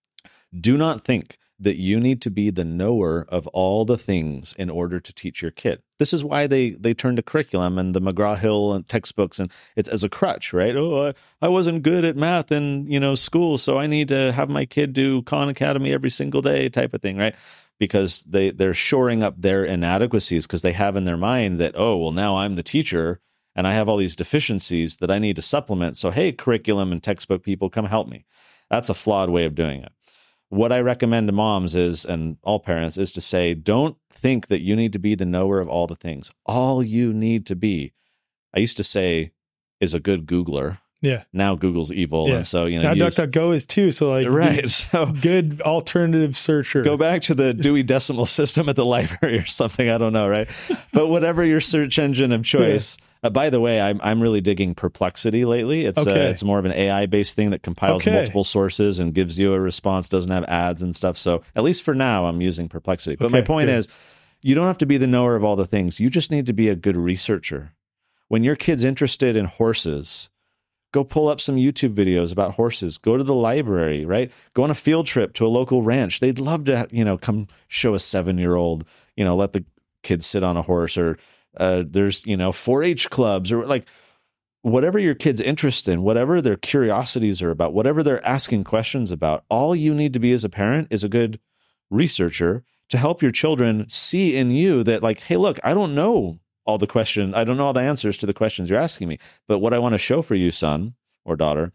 Do not think that you need to be the knower of all the things in order to teach your kid. This is why they turn to curriculum and the McGraw-Hill and textbooks, and it's as a crutch, right? Oh, I wasn't good at math in school, so I need to have my kid do Khan Academy every single day type of thing, right? Because they're shoring up their inadequacies, because they have in their mind that, oh, well, now I'm the teacher and I have all these deficiencies that I need to supplement. So, hey, curriculum and textbook people, come help me. That's a flawed way of doing it. What I recommend to moms is, and all parents, is to say, don't think that you need to be the knower of all the things. All you need to be, I used to say, is a good Googler. Yeah. Now Google's evil. Yeah. And so, now DuckDuckGo is too. So like, right. So good alternative searcher. Go back to the Dewey Decimal System at the library or something. I don't know. Right. But whatever your search engine of choice, by the way, I'm really digging Perplexity lately. It's more of an AI based thing that compiles multiple sources and gives you a response, doesn't have ads and stuff. So at least for now, I'm using Perplexity. But my point is, you don't have to be the knower of all the things. You just need to be a good researcher. When your kid's interested in horses, go pull up some YouTube videos about horses. Go to the library, right? Go on a field trip to a local ranch. They'd love to, come show a 7-year-old, let the kids sit on a horse, or there's, 4-H clubs, or like whatever your kid's interest in, whatever their curiosities are about, whatever they're asking questions about. All you need to be as a parent is a good researcher to help your children see in you that, like, hey, look, I don't know all the answers to the questions you're asking me. But what I want to show for you, son or daughter,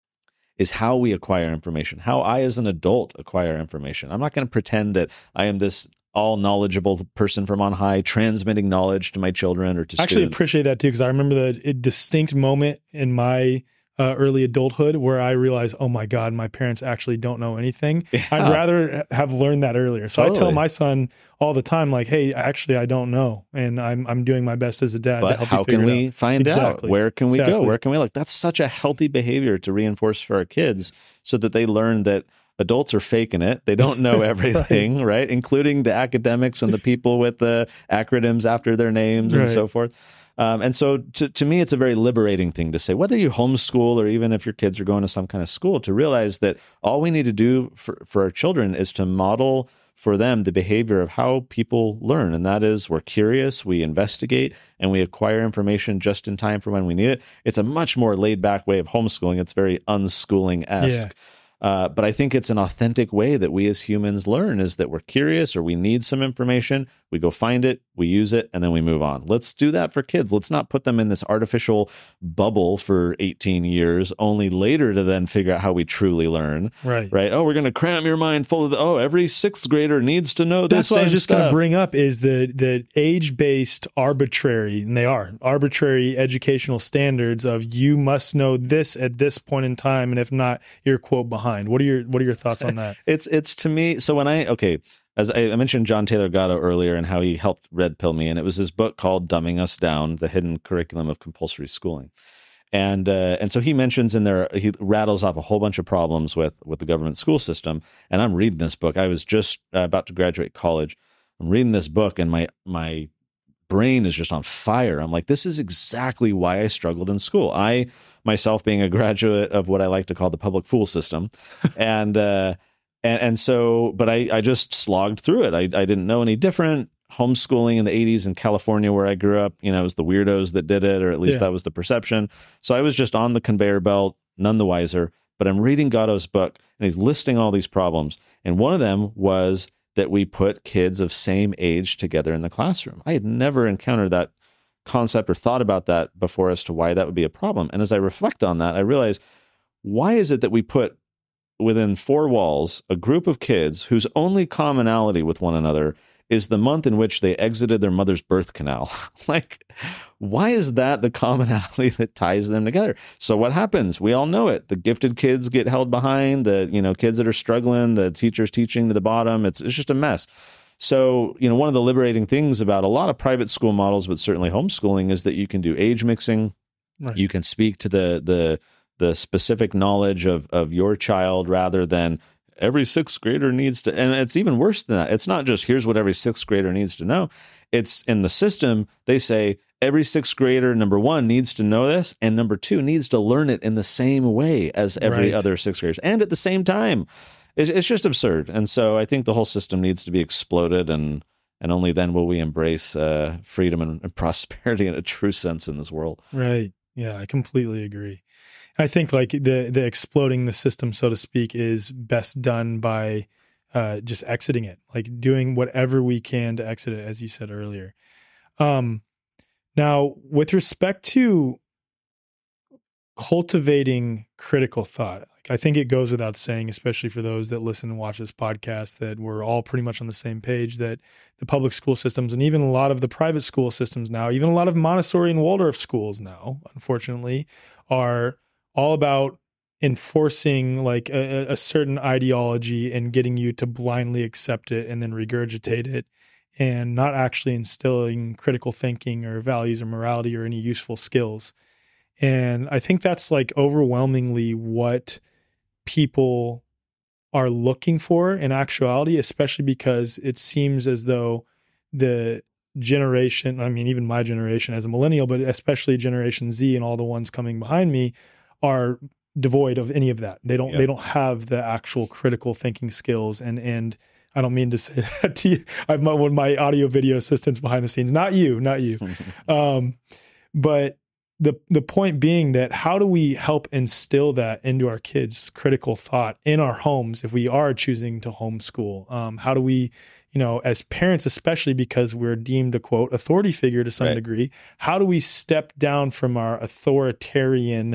is how we acquire information, how I as an adult acquire information. I'm not going to pretend that I am this all knowledgeable person from on high transmitting knowledge to my children or to students. Actually appreciate that too, because I remember the distinct moment in my early adulthood where I realized, oh my God, my parents actually don't know anything. Yeah. I'd rather have learned that earlier. So I tell my son all the time, like, hey, actually, I don't know. And I'm doing my best as a dad to help how you figure can we find out? Where can we go? Where can we look? That's such a healthy behavior to reinforce for our kids so that they learn that adults are faking it. They don't know everything, right? Including the academics and the people with the acronyms after their names and so forth. And so to me, it's a very liberating thing to say, whether you homeschool or even if your kids are going to some kind of school, to realize that all we need to do for our children is to model for them the behavior of how people learn. And that is, we're curious, we investigate, and we acquire information just in time for when we need it. It's a much more laid back way of homeschooling. It's very unschooling-esque. Yeah. But I think it's an authentic way that we as humans learn, is that we're curious or we need some information, we go find it, we use it, and then we move on. Let's do that for kids. Let's not put them in this artificial bubble for 18 years, only later to then figure out how we truly learn. Right? Oh, we're going to cram your mind full of every 6th grader needs to know this. That's what I was just going to bring up, is the age-based arbitrary, and they are arbitrary educational standards of you must know this at this point in time, and if not, you're quote behind. What are your thoughts on that? It's to me, so when as I mentioned John Taylor Gatto earlier and how he helped red pill me, and it was his book called Dumbing Us Down: The Hidden Curriculum of Compulsory Schooling. And so he mentions in there, he rattles off a whole bunch of problems with the government school system. And I'm reading this book. I was just about to graduate college. I'm reading this book, and my brain is just on fire. I'm like, this is exactly why I struggled in school. I myself being a graduate of what I like to call the public fool system. And so, but I just slogged through it. I didn't know any different. Homeschooling in the 80s in California where I grew up, it was the weirdos that did it, or at least that was the perception. So I was just on the conveyor belt, none the wiser. But I'm reading Gatto's book, and he's listing all these problems. And one of them was that we put kids of same age together in the classroom. I had never encountered that concept or thought about that before as to why that would be a problem. And as I reflect on that, I realize, why is it that we put within 4 walls a group of kids whose only commonality with one another is the month in which they exited their mother's birth canal? Like, why is that the commonality that ties them together? So what happens? We all know it. The gifted kids get held behind, the kids that are struggling, the teachers teaching to the bottom. It's just a mess. So, one of the liberating things about a lot of private school models, but certainly homeschooling, is that you can do age mixing. Right. You can speak to the specific knowledge of your child rather than every 6th grader needs to. And it's even worse than that. It's not just here's what every 6th grader needs to know. It's in the system. They say every 6th grader, number 1, needs to know this, and number 2, needs to learn it in the same way as every other 6th graders, and at the same time. It's just absurd. And so I think the whole system needs to be exploded, and only then will we embrace freedom and prosperity in a true sense in this world. Right. Yeah, I completely agree. I think like the exploding the system, so to speak, is best done by just exiting it, like doing whatever we can to exit it, as you said earlier. Now, with respect to cultivating critical thought, I think it goes without saying, especially for those that listen and watch this podcast, that we're all pretty much on the same page, that the public school systems and even a lot of the private school systems now, even a lot of Montessori and Waldorf schools now, unfortunately, are all about enforcing like a certain ideology and getting you to blindly accept it and then regurgitate it, and not actually instilling critical thinking or values or morality or any useful skills. And I think that's like overwhelmingly what people are looking for in actuality, especially because it seems as though the generation, I mean, even my generation as a millennial, but especially Generation Z and all the ones coming behind me, are devoid of any of that. They don't have the actual critical thinking skills. And I don't mean to say that to you. I've one of my audio video assistants behind the scenes, not you. But the point being that how do we help instill that into our kids, critical thought in our homes if we are choosing to homeschool? How do we, as parents, especially because we're deemed a quote authority figure to some degree, how do we step down from our authoritarian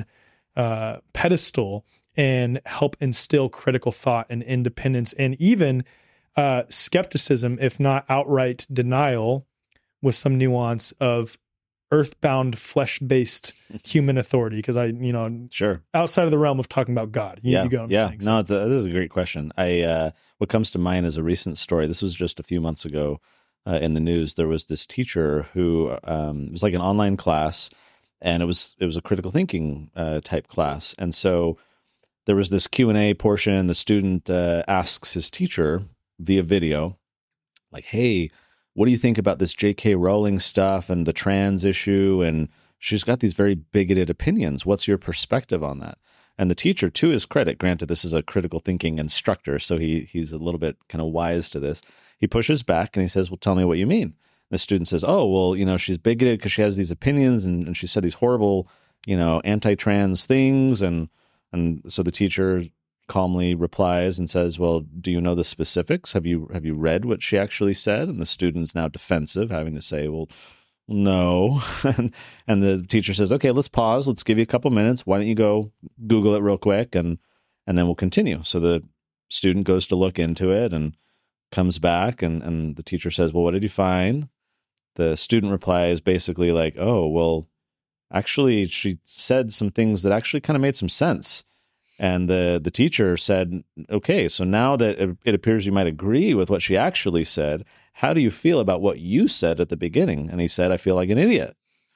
pedestal and help instill critical thought and independence and even skepticism, if not outright denial, with some nuance of earthbound, flesh-based human authority? Because sure, outside of the realm of talking about God, you go. What I'm saying. No, this is a great question. What comes to mind is a recent story. This was just a few months ago in the news. There was this teacher who it was like an online class, and it was a critical thinking type class, and so there was this Q&A portion. The student asks his teacher via video, like, "Hey, what do you think about this J.K. Rowling stuff and the trans issue? And she's got these very bigoted opinions. What's your perspective on that?" And the teacher, to his credit, granted this is a critical thinking instructor, so he's a little bit kind of wise to this. He pushes back and he says, "Well, tell me what you mean." The student says, "Oh, well, she's bigoted because she has these opinions and she said these horrible, anti-trans things." And so the teacher calmly replies and says, "Well, do you know the specifics? Have you read what she actually said?" And the student's now defensive, having to say, "Well, no." And the teacher says, "Okay, let's pause. Let's give you a couple minutes. Why don't you go Google it real quick and then we'll continue." So the student goes to look into it and comes back and the teacher says, "Well, what did you find?" The student replies basically like, "Oh, well, actually she said some things that actually kind of made some sense." And the teacher said, "Okay, so now that it appears you might agree with what she actually said, how do you feel about what you said at the beginning?" And he said, "I feel like an idiot."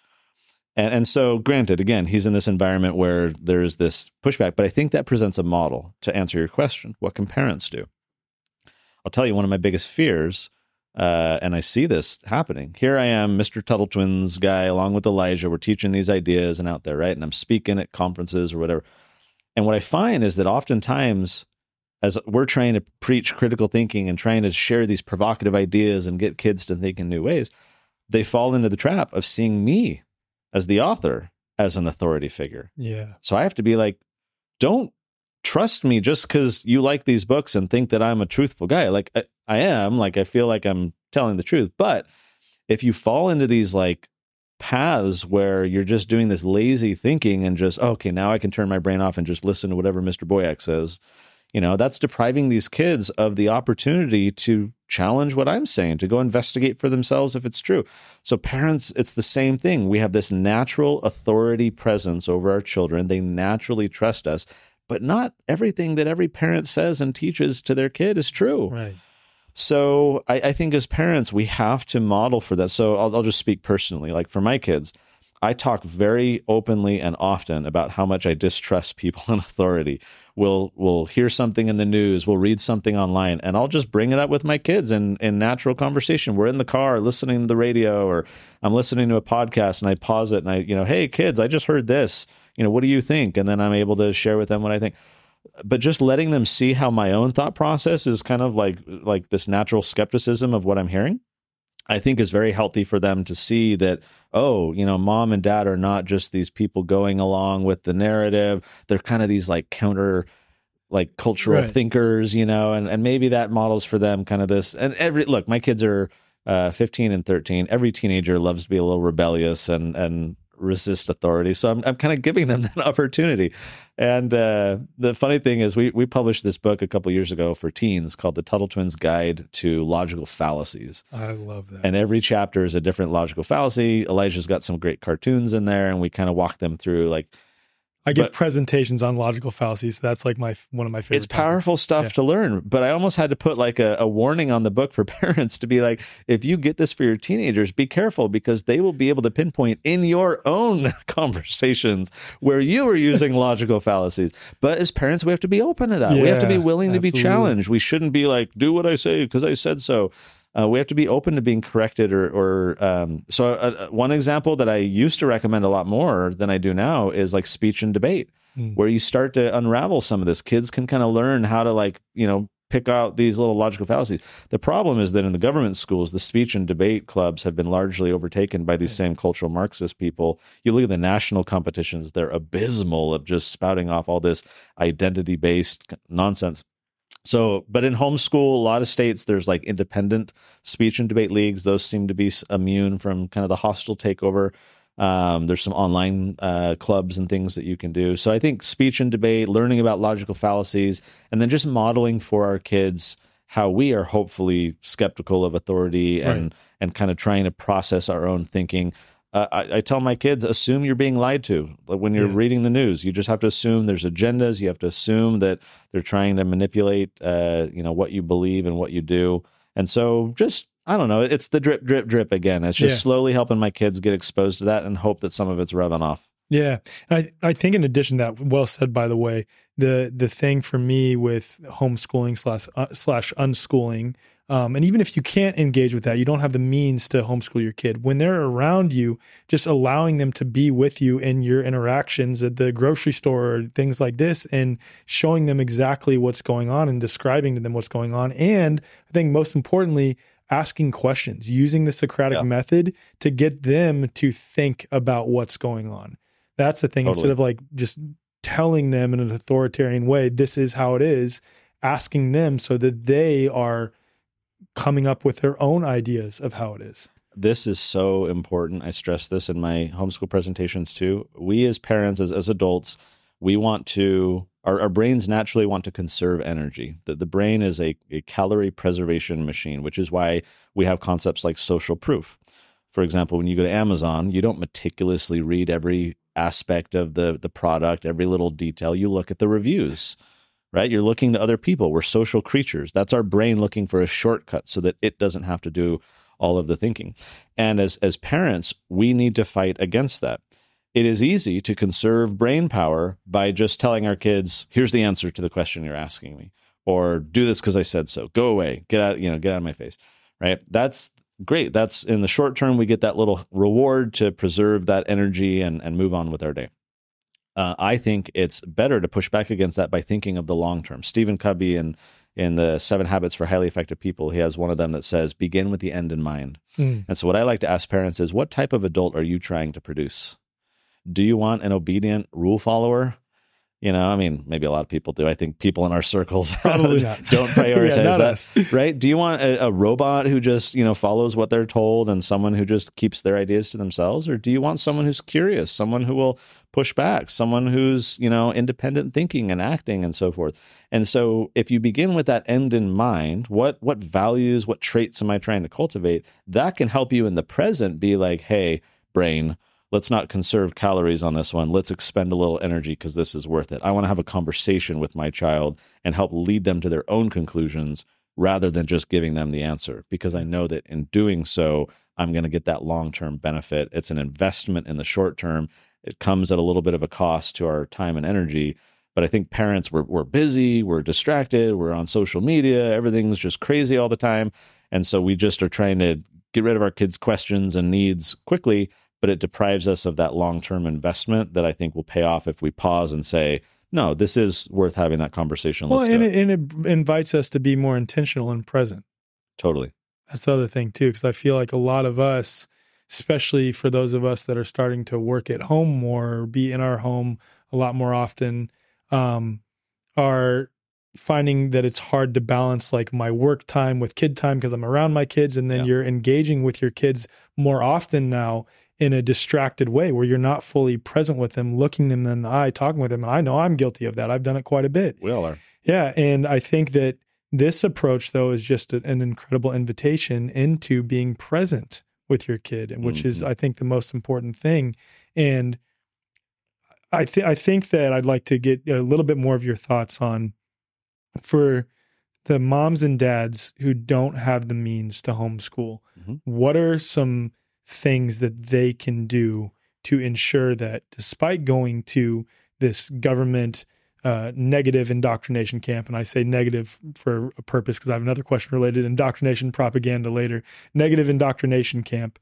And so, granted, again, he's in this environment where there's this pushback, but I think that presents a model to answer your question. What can parents do? I'll tell you one of my biggest fears, and I see this happening. Here I am, Mr. Tuttle Twins guy, along with Elijah. We're teaching these ideas and out there, right? And I'm speaking at conferences or whatever. And what I find is that oftentimes, as we're trying to preach critical thinking and trying to share these provocative ideas and get kids to think in new ways, they fall into the trap of seeing me as the author as an authority figure. Yeah. So I have to be like, don't trust me just because you like these books and think that I'm a truthful guy. Like I am, like I feel like I'm telling the truth. But if you fall into these like paths where you're just doing this lazy thinking and just, okay, now I can turn my brain off and just listen to whatever Mr. Boyack says, that's depriving these kids of the opportunity to challenge what I'm saying, to go investigate for themselves if it's true. So parents, it's the same thing. We have this natural authority presence over our children. They naturally trust us, but not everything that every parent says and teaches to their kid is true. Right. So I think as parents, we have to model for that. So I'll just speak personally. Like for my kids, I talk very openly and often about how much I distrust people in authority. We'll hear something in the news, we'll read something online, and I'll just bring it up with my kids in natural conversation. We're in the car listening to the radio, or I'm listening to a podcast and I pause it and I, "Hey kids, I just heard this. What do you think?" And then I'm able to share with them what I think. But just letting them see how my own thought process is kind of like this natural skepticism of what I'm hearing, I think is very healthy for them to see that, mom and dad are not just these people going along with the narrative. They're kind of these like counter, like cultural thinkers, and maybe that models for them kind of this. And look, my kids are 15 and 13. Every teenager loves to be a little rebellious and resist authority. So I'm kind of giving them that opportunity. And the funny thing is we published this book a couple years ago for teens called The Tuttle Twins Guide to Logical Fallacies. I love that. And every chapter is a different logical fallacy. Elijah's got some great cartoons in there, and we kind of walk them through like I give But- presentations on logical fallacies. So that's like one of my favorite. It's powerful topics. stuff Yeah. to learn, but I almost had to put like a warning on the book for parents to be like, if you get this for your teenagers, be careful, because they will be able to pinpoint in your own conversations where you are using logical fallacies. But as parents, we have to be open to that. We have to be Yeah, willing to be absolutely. challenged. We shouldn't be like, do what I say because I said so. We have to be open to being corrected so one example that I used to recommend a lot more than I do now is like speech and debate, where you start to unravel some of this. Kids can kind of learn how to pick out these little logical fallacies. The problem is that in the government schools, the speech and debate clubs have been largely overtaken by these same cultural Marxist people. You look at the national competitions, they're abysmal of just spouting off all this identity-based nonsense. So, but in homeschool, a lot of states, there's like independent speech and debate leagues. Those seem to be immune from kind of the hostile takeover. There's some online clubs and things that you can do. So I think speech and debate, learning about logical fallacies, and then just modeling for our kids how we are hopefully skeptical of authority and kind of trying to process our own thinking. I tell my kids, assume you're being lied to. Like when you're reading the news, you just have to assume there's agendas. You have to assume that they're trying to manipulate, what you believe and what you do. And so just, I don't know, it's the drip, drip, drip again. It's just slowly helping my kids get exposed to that and hope that some of it's rubbing off. Yeah. And I think in addition to that, well said, by the way, the thing for me with homeschooling slash unschooling, and even if you can't engage with that, you don't have the means to homeschool your kid. When they're around you, just allowing them to be with you in your interactions at the grocery store or things like this, and showing them exactly what's going on and describing to them what's going on. And I think most importantly, asking questions, using the Socratic method to get them to think about what's going on. That's the thing. Totally. Instead of like just telling them in an authoritarian way, this is how it is, asking them so that they are coming up with their own ideas of how it is. This is so important. I stress this in my homeschool presentations too. We as parents, as adults, we want to, our brains naturally want to conserve energy. The brain is a calorie preservation machine, which is why we have concepts like social proof. For example, when you go to Amazon, you don't meticulously read every aspect of the product, every little detail. You look at the reviews, right? You're looking to other people. We're social creatures. That's our brain looking for a shortcut so that it doesn't have to do all of the thinking. And as parents, we need to fight against that. It is easy to conserve brain power by just telling our kids, here's the answer to the question you're asking me, or do this because I said so. Go away. Get out of my face, right? That's great. That's in the short term, we get that little reward to preserve that energy and move on with our day. I think it's better to push back against that by thinking of the long term. Stephen Covey in the 7 Habits for Highly Effective People, he has one of them that says, begin with the end in mind. And so what I like to ask parents is, what type of adult are you trying to produce? Do you want an obedient rule follower? Maybe a lot of people do. I think people in our circles Probably not. don't prioritize that, us. right? Do you want a robot who just, follows what they're told and someone who just keeps their ideas to themselves? Or do you want someone who's curious, someone who will push back, someone who's, independent thinking and acting and so forth? And so if you begin with that end in mind, what values, what traits am I trying to cultivate? That can help you in the present be like, hey, brain, let's not conserve calories on this one. Let's expend a little energy because this is worth it. I want to have a conversation with my child and help lead them to their own conclusions rather than just giving them the answer, because I know that in doing so, I'm going to get that long-term benefit. It's an investment in the short term. It comes at a little bit of a cost to our time and energy. But I think parents, we're busy, we're distracted, we're on social media, everything's just crazy all the time. And so we just are trying to get rid of our kids' questions and needs quickly, but it deprives us of that long-term investment that I think will pay off if we pause and say, no, this is worth having that conversation. Well, and it invites us to be more intentional and present. Totally. That's the other thing too, because I feel like a lot of us, especially for those of us that are starting to work at home more, be in our home a lot more often, are finding that it's hard to balance like my work time with kid time because I'm around my kids, and then you're engaging with your kids more often now in a distracted way where you're not fully present with them, looking them in the eye, talking with them. And I know I'm guilty of that. I've done it quite a bit. We all are. Yeah. And I think that this approach, though, is just an incredible invitation into being present with your kid, and which is, I think, the most important thing. And I think that I'd like to get a little bit more of your thoughts on, for the moms and dads who don't have the means to homeschool, what are some things that they can do to ensure that despite going to this government negative indoctrination camp, and I say negative for a purpose because I have another question related, indoctrination propaganda later, negative indoctrination camp,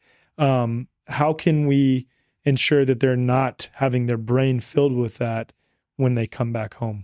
how can we ensure that they're not having their brain filled with that when they come back home?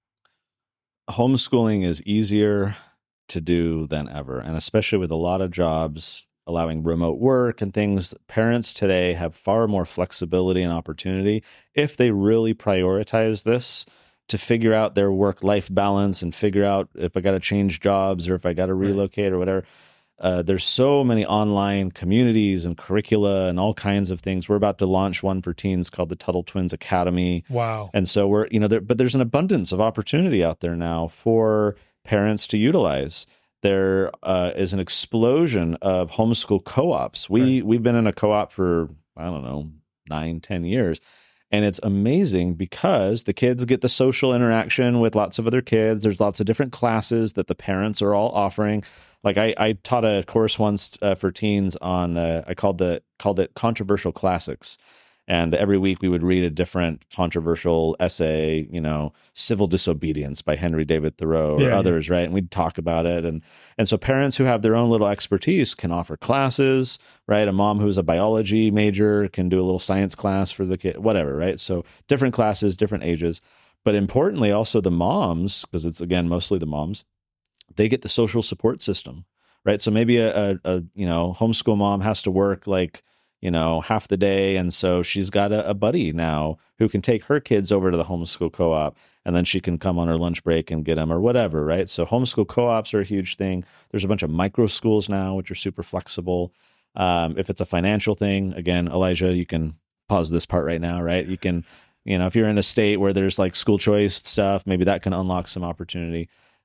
Homeschooling is easier to do than ever, and especially with a lot of jobs allowing remote work and things, parents today have far more flexibility and opportunity if they really prioritize this to figure out their work-life balance and figure out if I got to change jobs or if I got to relocate or whatever. There's so many online communities and curricula and all kinds of things. We're about to launch one for teens called the Tuttle Twins Academy. Wow. And so we're, but there's an abundance of opportunity out there now for parents to utilize. There is an explosion of homeschool co-ops. We've been in a co-op for, I don't know, 9-10 years. And it's amazing because the kids get the social interaction with lots of other kids. There's lots of different classes that the parents are all offering. Like I taught a course once for teens on, I called it Controversial Classics. And every week we would read a different controversial essay, Civil Disobedience by Henry David Thoreau or others, right? And we'd talk about it. And so parents who have their own little expertise can offer classes, right? A mom who's a biology major can do a little science class for the kid, whatever, right? So different classes, different ages. But importantly, also the moms, because it's, again, mostly the moms, they get the social support system, right? So maybe a homeschool mom has to work like, half the day. And so she's got a buddy now who can take her kids over to the homeschool co-op, and then she can come on her lunch break and get them or whatever, right? So homeschool co-ops are a huge thing. There's a bunch of micro schools now, which are super flexible. If it's a financial thing, again, Elijah, you can pause this part right now, right? You can, if you're in a state where there's like school choice stuff, maybe that can unlock some opportunity.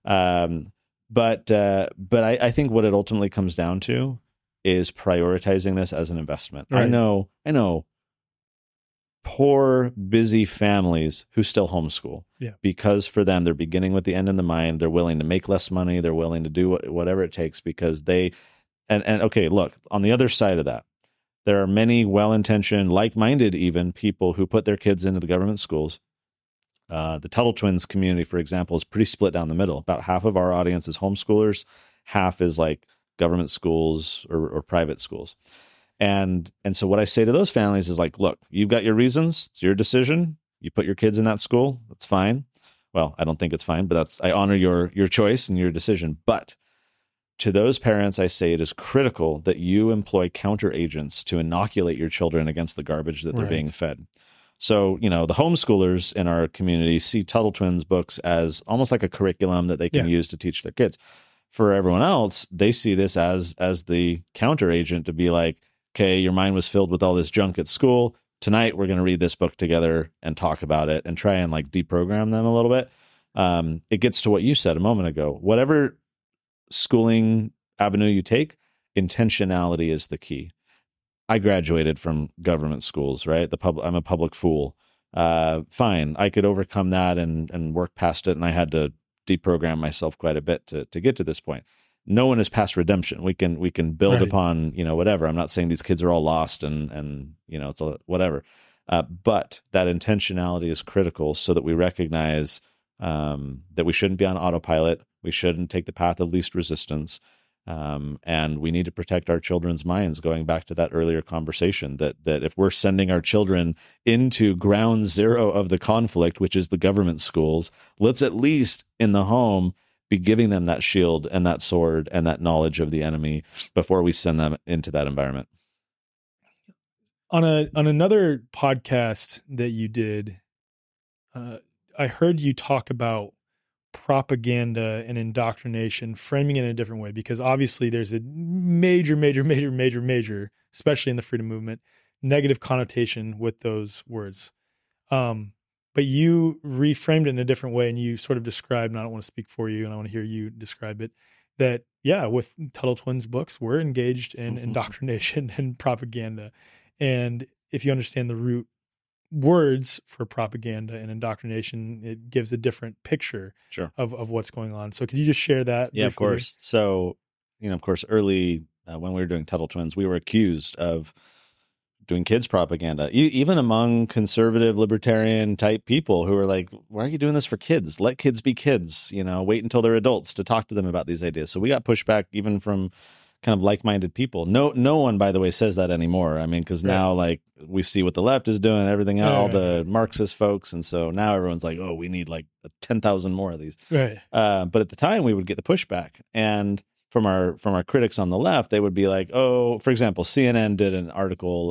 But I think what it ultimately comes down to is prioritizing this as an investment. Right. I know poor, busy families who still homeschool because for them, they're beginning with the end in the mind. They're willing to make less money. They're willing to do whatever it takes because they, and okay, look, on the other side of that, there are many well-intentioned, like-minded even people who put their kids into the government schools. The Tuttle Twins community, for example, is pretty split down the middle. About half of our audience is homeschoolers, half is like government schools or private schools. And so what I say to those families is like, look, you've got your reasons. It's your decision. You put your kids in that school. That's fine. Well, I don't think it's fine, but I honor your choice and your decision. But to those parents, I say it is critical that you employ counter agents to inoculate your children against the garbage that they're being fed. So, the homeschoolers in our community see Tuttle Twins books as almost like a curriculum that they can use to teach their kids. For everyone else, they see this as the counter agent to be like, okay, your mind was filled with all this junk at school. Tonight, we're going to read this book together and talk about it and try and like deprogram them a little bit. It gets to what you said a moment ago. Whatever schooling avenue you take, intentionality is the key. I graduated from government schools, right? I'm a public fool. Fine, I could overcome that and work past it, and I had to deprogram myself quite a bit to get to this point. No one is past redemption. We can build upon, whatever. I'm not saying these kids are all lost and it's whatever. But that intentionality is critical so that we recognize that we shouldn't be on autopilot. We shouldn't take the path of least resistance. And we need to protect our children's minds, going back to that earlier conversation, that if we're sending our children into ground zero of the conflict, which is the government schools, let's at least in the home be giving them that shield and that sword and that knowledge of the enemy before we send them into that environment. On another podcast that you did, I heard you talk about propaganda and indoctrination, framing it in a different way, because obviously there's a major, especially in the freedom movement, negative connotation with those words. But you reframed it in a different way, and you sort of described, and I don't want to speak for you, and I want to hear you describe it, that, with Tuttle Twins books, we're engaged in indoctrination and propaganda. And if you understand the root words for propaganda and indoctrination, it gives a different picture Sure. of what's going on. So could you just share that? Yeah, of briefly? course. So, of course, early when we were doing Tuttle Twins, we were accused of doing kids propaganda, even among conservative libertarian type people who were like, why are you doing this for kids? Let kids be kids, wait until they're adults to talk to them about these ideas. So we got pushback even from kind of like-minded people. No one, by the way, says that anymore. I mean, because now like we see what the left is doing, everything, all the Marxist folks. And so now everyone's like, oh, we need like 10,000 more of these. Right. But at the time we would get the pushback, and from our critics on the left, they would be like, oh, for example, CNN did an article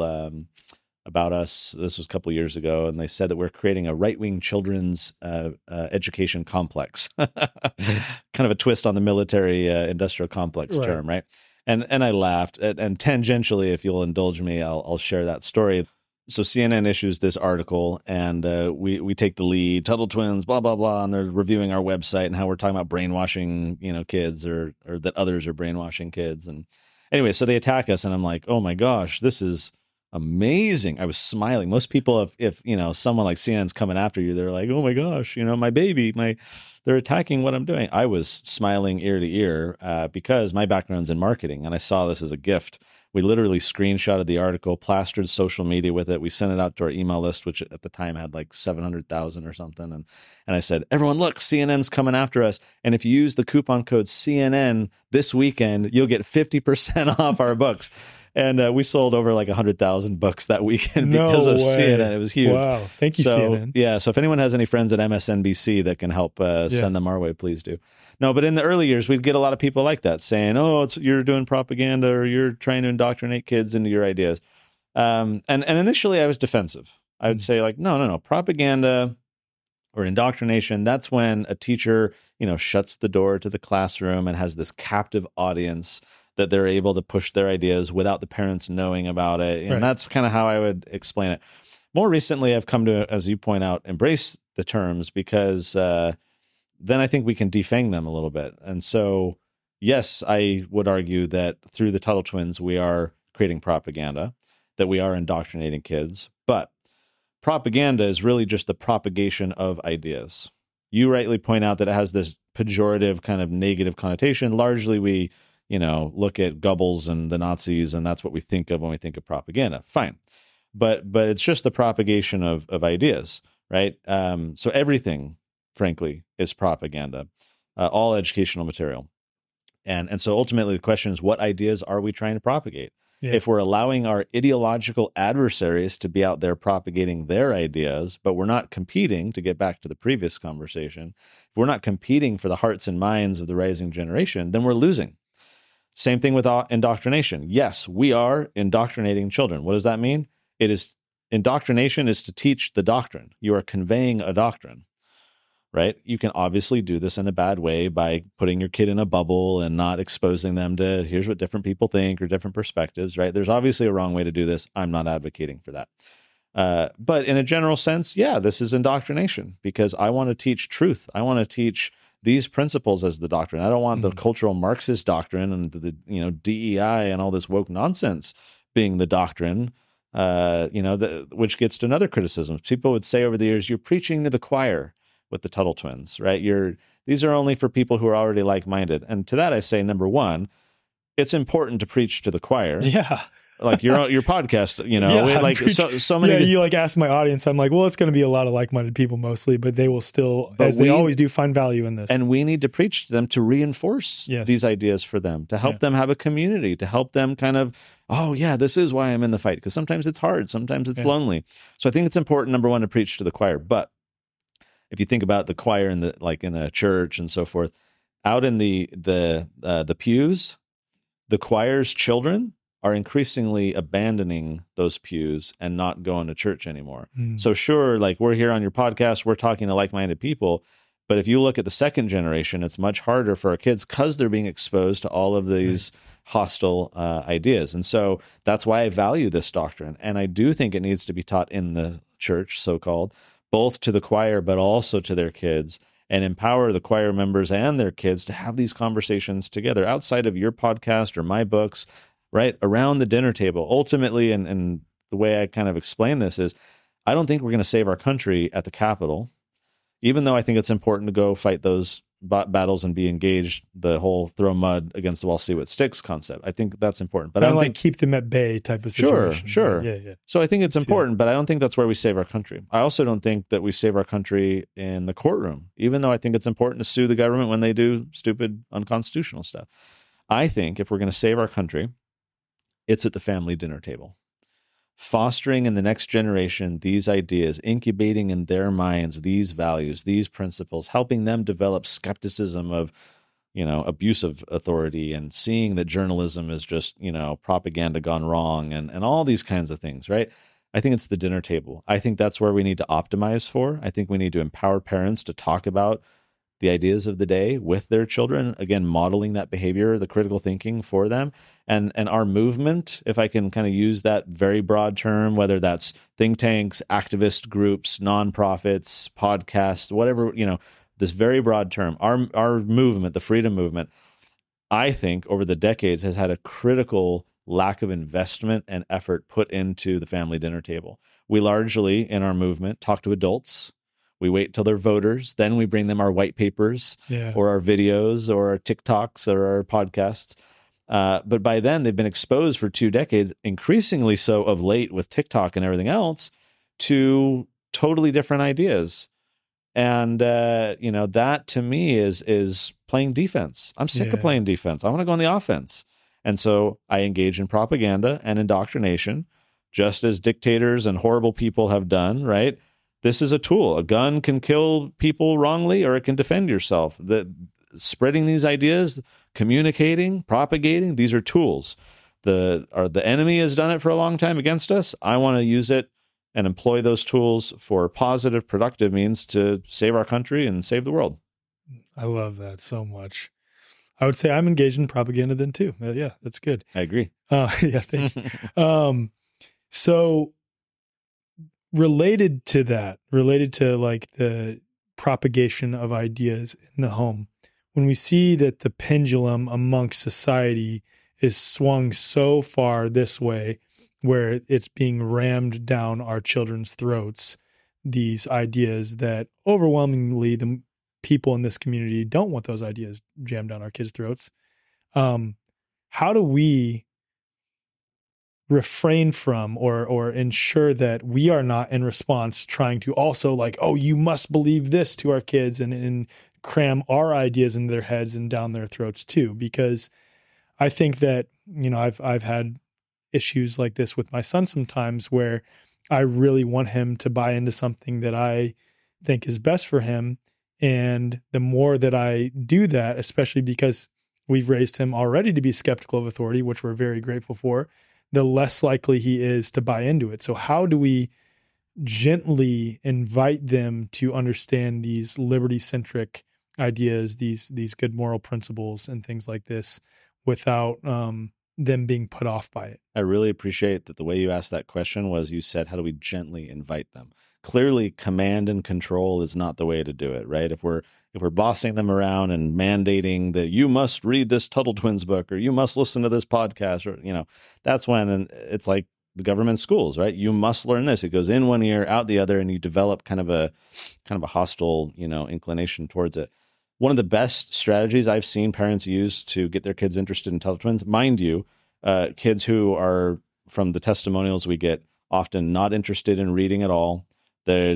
about us. This was a couple of years ago, and they said that we're creating a right-wing children's education complex, kind of a twist on the military industrial complex term, right? And I laughed, and tangentially, if you'll indulge me, I'll share that story. So CNN issues this article, and we take the lead, Tuttle Twins, blah, blah, blah, and they're reviewing our website and how we're talking about brainwashing, kids or that others are brainwashing kids. And anyway, so they attack us, and I'm like, oh my gosh, this is amazing. I was smiling. Most people, if someone like CNN's coming after you, they're like, oh my gosh, my baby, they're attacking what I'm doing. I was smiling ear to ear because my background's in marketing, and I saw this as a gift. We literally screenshotted the article, plastered social media with it. We sent it out to our email list, which at the time had like 700,000 or something. And I said, everyone, look, CNN's coming after us. And if you use the coupon code CNN this weekend, you'll get 50% off our books. And we sold over like 100,000 books that weekend because of CNN. It was huge. Wow. Thank you, CNN. Yeah. So if anyone has any friends at MSNBC that can help send them our way, please do. No, but in the early years, we'd get a lot of people like that saying, oh, you're doing propaganda or you're trying to indoctrinate kids into your ideas. And initially I was defensive. I would say like, no, propaganda or indoctrination, that's when a teacher, shuts the door to the classroom and has this captive audience that they're able to push their ideas without the parents knowing about it. And that's kind of how I would explain it. More recently, I've come to, as you point out, embrace the terms because then I think we can defang them a little bit. And so, yes, I would argue that through the Tuttle Twins, we are creating propaganda, that we are indoctrinating kids. But propaganda is really just the propagation of ideas. You rightly point out that it has this pejorative kind of negative connotation. Largely, we look at Goebbels and the Nazis, and that's what we think of when we think of propaganda. Fine. But it's just the propagation of ideas, right? So everything, frankly, is propaganda, all educational material. And so ultimately the question is, what ideas are we trying to propagate? Yeah. If we're allowing our ideological adversaries to be out there propagating their ideas, but we're not competing, to get back to the previous conversation, if we're not competing for the hearts and minds of the rising generation, then we're losing. Same thing with indoctrination. Yes, we are indoctrinating children. What does that mean? Indoctrination is to teach the doctrine. You are conveying a doctrine, right? You can obviously do this in a bad way by putting your kid in a bubble and not exposing them to here's what different people think or different perspectives, right? There's obviously a wrong way to do this. I'm not advocating for that. But in a general sense, yeah, this is indoctrination because I want to teach truth. I want to teach these principles as the doctrine. I don't want the cultural Marxist doctrine and the DEI and all this woke nonsense being the doctrine, which gets to another criticism. People would say over the years, you're preaching to the choir with the Tuttle Twins, right? These are only for people who are already like-minded. And to that I say, number one, it's important to preach to the choir. Yeah. Like your podcast, so many. Yeah, you ask my audience. I'm like, well, it's going to be a lot of like-minded people mostly, but they will still, they always do, find value in this. And we need to preach to them to reinforce these ideas for them, to help them have a community, to help them kind of, oh yeah, this is why I'm in the fight. Because sometimes it's hard, sometimes it's lonely. So I think it's important, number one, to preach to the choir. But if you think about the choir in a church and so forth, out in the pews, the choir's children are increasingly abandoning those pews and not going to church anymore. So sure, we're here on your podcast, we're talking to like-minded people, but if you look at the second generation, it's much harder for our kids because they're being exposed to all of these hostile ideas. And so that's why I value this doctrine. And I do think it needs to be taught in the church, so-called, both to the choir, but also to their kids, and empower the choir members and their kids to have these conversations together outside of your podcast or my books, right, around the dinner table. Ultimately, and the way I kind of explain this is, I don't think we're going to save our country at the Capitol, even though I think it's important to go fight those battles and be engaged. The whole throw mud against the wall, see what sticks concept. I think that's important. But I don't think keep them at bay type of situation. Sure. Yeah. So I think it's important, but I don't think that's where we save our country. I also don't think that we save our country in the courtroom, even though I think it's important to sue the government when they do stupid, unconstitutional stuff. I think if we're going to save our country, it's at the family dinner table. Fostering in the next generation these ideas, incubating in their minds these values, these principles, helping them develop skepticism of, abuse of authority, and seeing that journalism is just, propaganda gone wrong, and all these kinds of things, right? I think it's the dinner table. I think that's where we need to optimize for. I think we need to empower parents to talk about the ideas of the day with their children, again, modeling that behavior, the critical thinking for them. And our movement, if I can kind of use that very broad term, whether that's think tanks, activist groups, nonprofits, podcasts, whatever, this very broad term, our movement, the freedom movement, I think over the decades has had a critical lack of investment and effort put into the family dinner table. We largely, in our movement, talk to adults. We wait till they're voters. Then we bring them our white papers or our videos or our TikToks or our podcasts. But by then, they've been exposed for 2 decades, increasingly so of late with TikTok and everything else, to totally different ideas. And, that to me is playing defense. I'm sick of playing defense. I want to go on the offense. And so I engage in propaganda and indoctrination, just as dictators and horrible people have done, right? This is a tool. A gun can kill people wrongly, or it can defend yourself. Spreading these ideas, communicating, propagating, these are tools. The enemy has done it for a long time against us. I want to use it and employ those tools for positive, productive means to save our country and save the world. I love that so much. I would say I'm engaged in propaganda then too. Yeah, that's good. I agree. Thanks. So related to like the propagation of ideas in the home, when we see that the pendulum amongst society is swung so far this way, where it's being rammed down our children's throats, these ideas that overwhelmingly the people in this community don't want those ideas jammed down our kids' throats. How do we refrain from or ensure that we are not in response trying to also like, oh, you must believe this to our kids and cram our ideas into their heads and down their throats too? Because I think that, I've had issues like this with my son sometimes where I really want him to buy into something that I think is best for him. And the more that I do that, especially because we've raised him already to be skeptical of authority, which we're very grateful for, the less likely he is to buy into it. So how do we gently invite them to understand these liberty-centric ideas, these good moral principles and things like this without them being put off by it? I really appreciate that the way you asked that question was you said, how do we gently invite them? Clearly, command and control is not the way to do it, right? If we're bossing them around and mandating that you must read this Tuttle Twins book or you must listen to this podcast, or that's when, and it's like the government schools, right? You must learn this. It goes in one ear, out the other, and you develop kind of a hostile, inclination towards it. One of the best strategies I've seen parents use to get their kids interested in Tuttle Twins, mind you, kids who are, from the testimonials we get, often not interested in reading at all. They're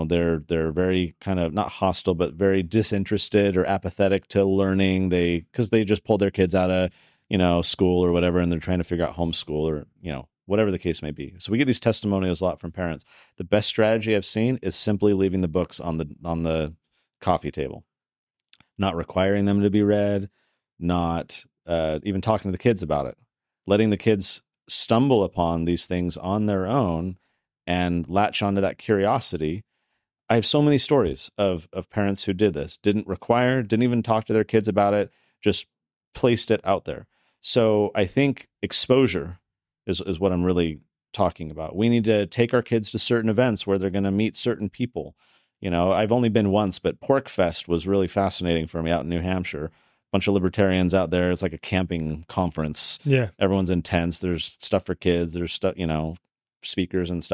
very kind of not hostile, but very disinterested or apathetic to learning. Because they just pulled their kids out of, school or whatever, and they're trying to figure out homeschool or, whatever the case may be. So we get these testimonials a lot from parents. The best strategy I've seen is simply leaving the books on the coffee table, not requiring them to be read, not even talking to the kids about it, letting the kids stumble upon these things on their own and latch onto that curiosity. I have so many stories of parents who did this, didn't even talk to their kids about it, just placed it out there. So I think exposure is what I'm really talking about. We need to take our kids to certain events where they're going to meet certain people. I've only been once, but Pork Fest was really fascinating for me out in New Hampshire. Bunch of libertarians out there. It's like a camping conference. Yeah. Everyone's in tents. There's stuff for kids. There's stuff, speakers and stuff.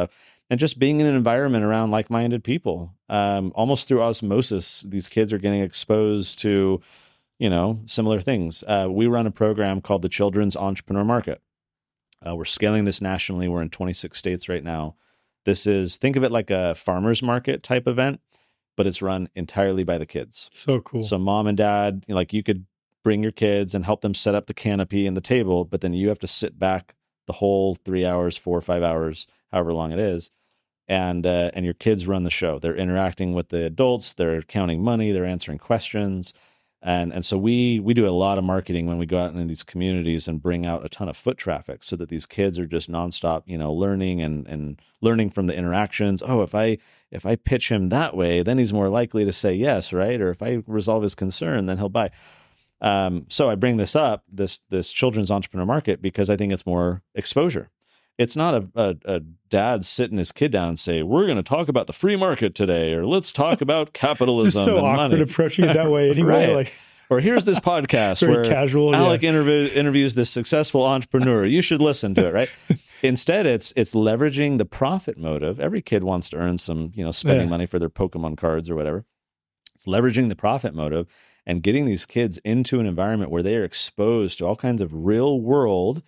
and just being in an environment around like-minded people. Almost through osmosis, these kids are getting exposed to, similar things. We run a program called the Children's Entrepreneur Market. We're scaling this nationally. We're in 26 states right now. This is, think of it like a farmer's market type event, but it's run entirely by the kids. So cool. So mom and dad, you could bring your kids and help them set up the canopy and the table, but then you have to sit back the whole 3 hours, 4 or 5 hours, however long it is. And your kids run the show. They're interacting with the adults. They're counting money. They're answering questions. And so we do a lot of marketing when we go out into these communities and bring out a ton of foot traffic so that these kids are just nonstop, learning and learning from the interactions. Oh, if I pitch him that way, then he's more likely to say yes, right? Or if I resolve his concern, then he'll buy. So I bring this up, this Children's Entrepreneur Market, because I think it's more exposure. It's not a dad sitting his kid down and say, we're going to talk about the free market today, or let's talk about capitalism. Just so and awkward money. approaching it that way anyway. Right. Or here's this podcast where casual, Alec interviews this successful entrepreneur. You should listen to it, right? Instead, it's leveraging the profit motive. Every kid wants to earn some, spending money for their Pokemon cards or whatever. It's leveraging the profit motive and getting these kids into an environment where they are exposed to all kinds of real world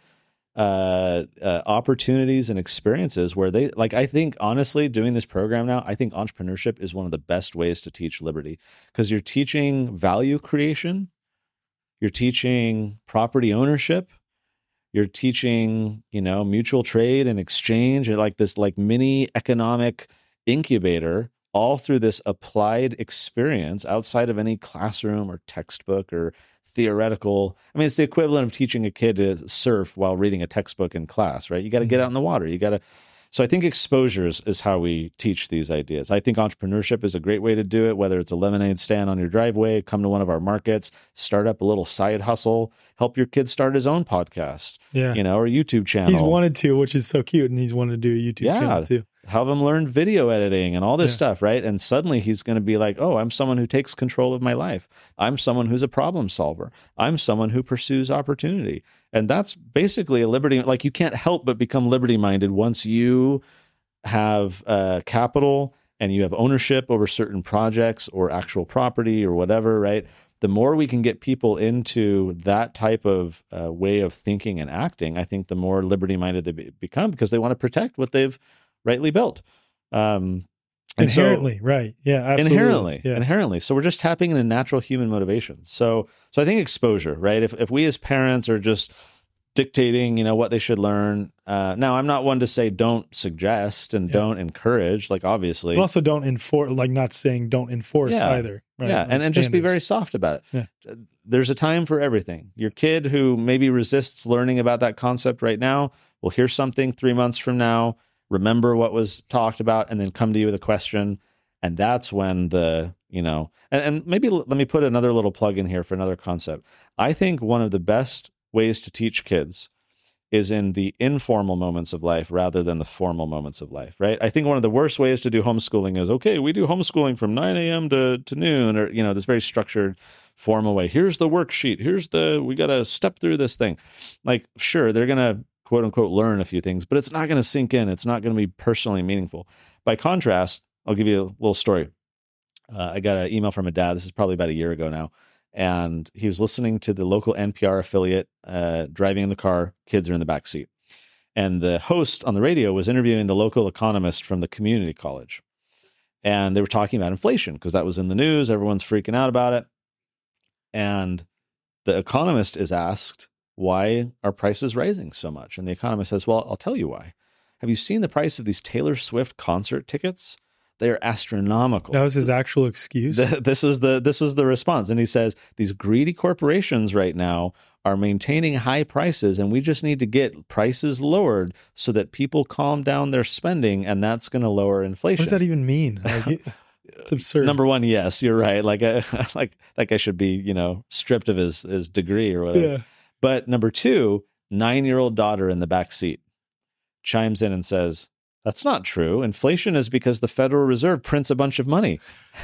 opportunities and experiences where they, I think honestly doing this program now, I think entrepreneurship is one of the best ways to teach liberty, because you're teaching value creation, you're teaching property ownership, you're teaching, mutual trade and exchange, and this mini economic incubator, all through this applied experience outside of any classroom or textbook or theoretical. I mean, it's the equivalent of teaching a kid to surf while reading a textbook in class, right? You got to get out in the water. So I think exposure is how we teach these ideas. I think entrepreneurship is a great way to do it, whether it's a lemonade stand on your driveway, come to one of our markets, start up a little side hustle, help your kid start his own podcast, or YouTube channel. He's wanted to, which is so cute. And he's wanted to do a YouTube channel too. Have him learn video editing and all this stuff, right? And suddenly he's going to be like, oh, I'm someone who takes control of my life. I'm someone who's a problem solver. I'm someone who pursues opportunity. And that's basically a liberty. You can't help but become liberty-minded once you have capital and you have ownership over certain projects or actual property or whatever, right? The more we can get people into that type of way of thinking and acting, I think the more liberty-minded they become, because they want to protect what they've rightly built. Inherently, right. Yeah, absolutely. Inherently. So we're just tapping into natural human motivations. So I think exposure, right? If we as parents are just dictating, what they should learn. Now, I'm not one to say don't suggest and don't encourage, obviously. But also don't enforce, not saying don't enforce either. Right? Yeah, and just be very soft about it. Yeah. There's a time for everything. Your kid who maybe resists learning about that concept right now will hear something 3 months from now, remember what was talked about, and then come to you with a question. And that's when and maybe let me put another little plug in here for another concept. I think one of the best ways to teach kids is in the informal moments of life rather than the formal moments of life, right? I think one of the worst ways to do homeschooling is, okay, we do homeschooling from 9 a.m. to noon, or, this very structured, formal way. Here's the worksheet. We got to step through this thing. Sure, they're going to quote unquote learn a few things, but it's not going to sink in. It's not going to be personally meaningful. By contrast, I'll give you a little story. I got an email from a dad. This is probably about a year ago now. And he was listening to the local NPR affiliate, driving in the car. Kids are in the back seat. And the host on the radio was interviewing the local economist from the community college. And they were talking about inflation because that was in the news. Everyone's freaking out about it. And the economist is asked, why are prices rising so much? And the economist says, well, I'll tell you why. Have you seen the price of these Taylor Swift concert tickets? They are astronomical. That was his actual excuse. This was the response. And he says, these greedy corporations right now are maintaining high prices, and we just need to get prices lowered so that people calm down their spending, and that's going to lower inflation. What does that even mean? It's absurd. Number one, yes, you're right. Like that guy should be, stripped of his degree or whatever. Yeah. But number two, 9-year-old daughter in the back seat chimes in and says, that's not true. Inflation is because the Federal Reserve prints a bunch of money.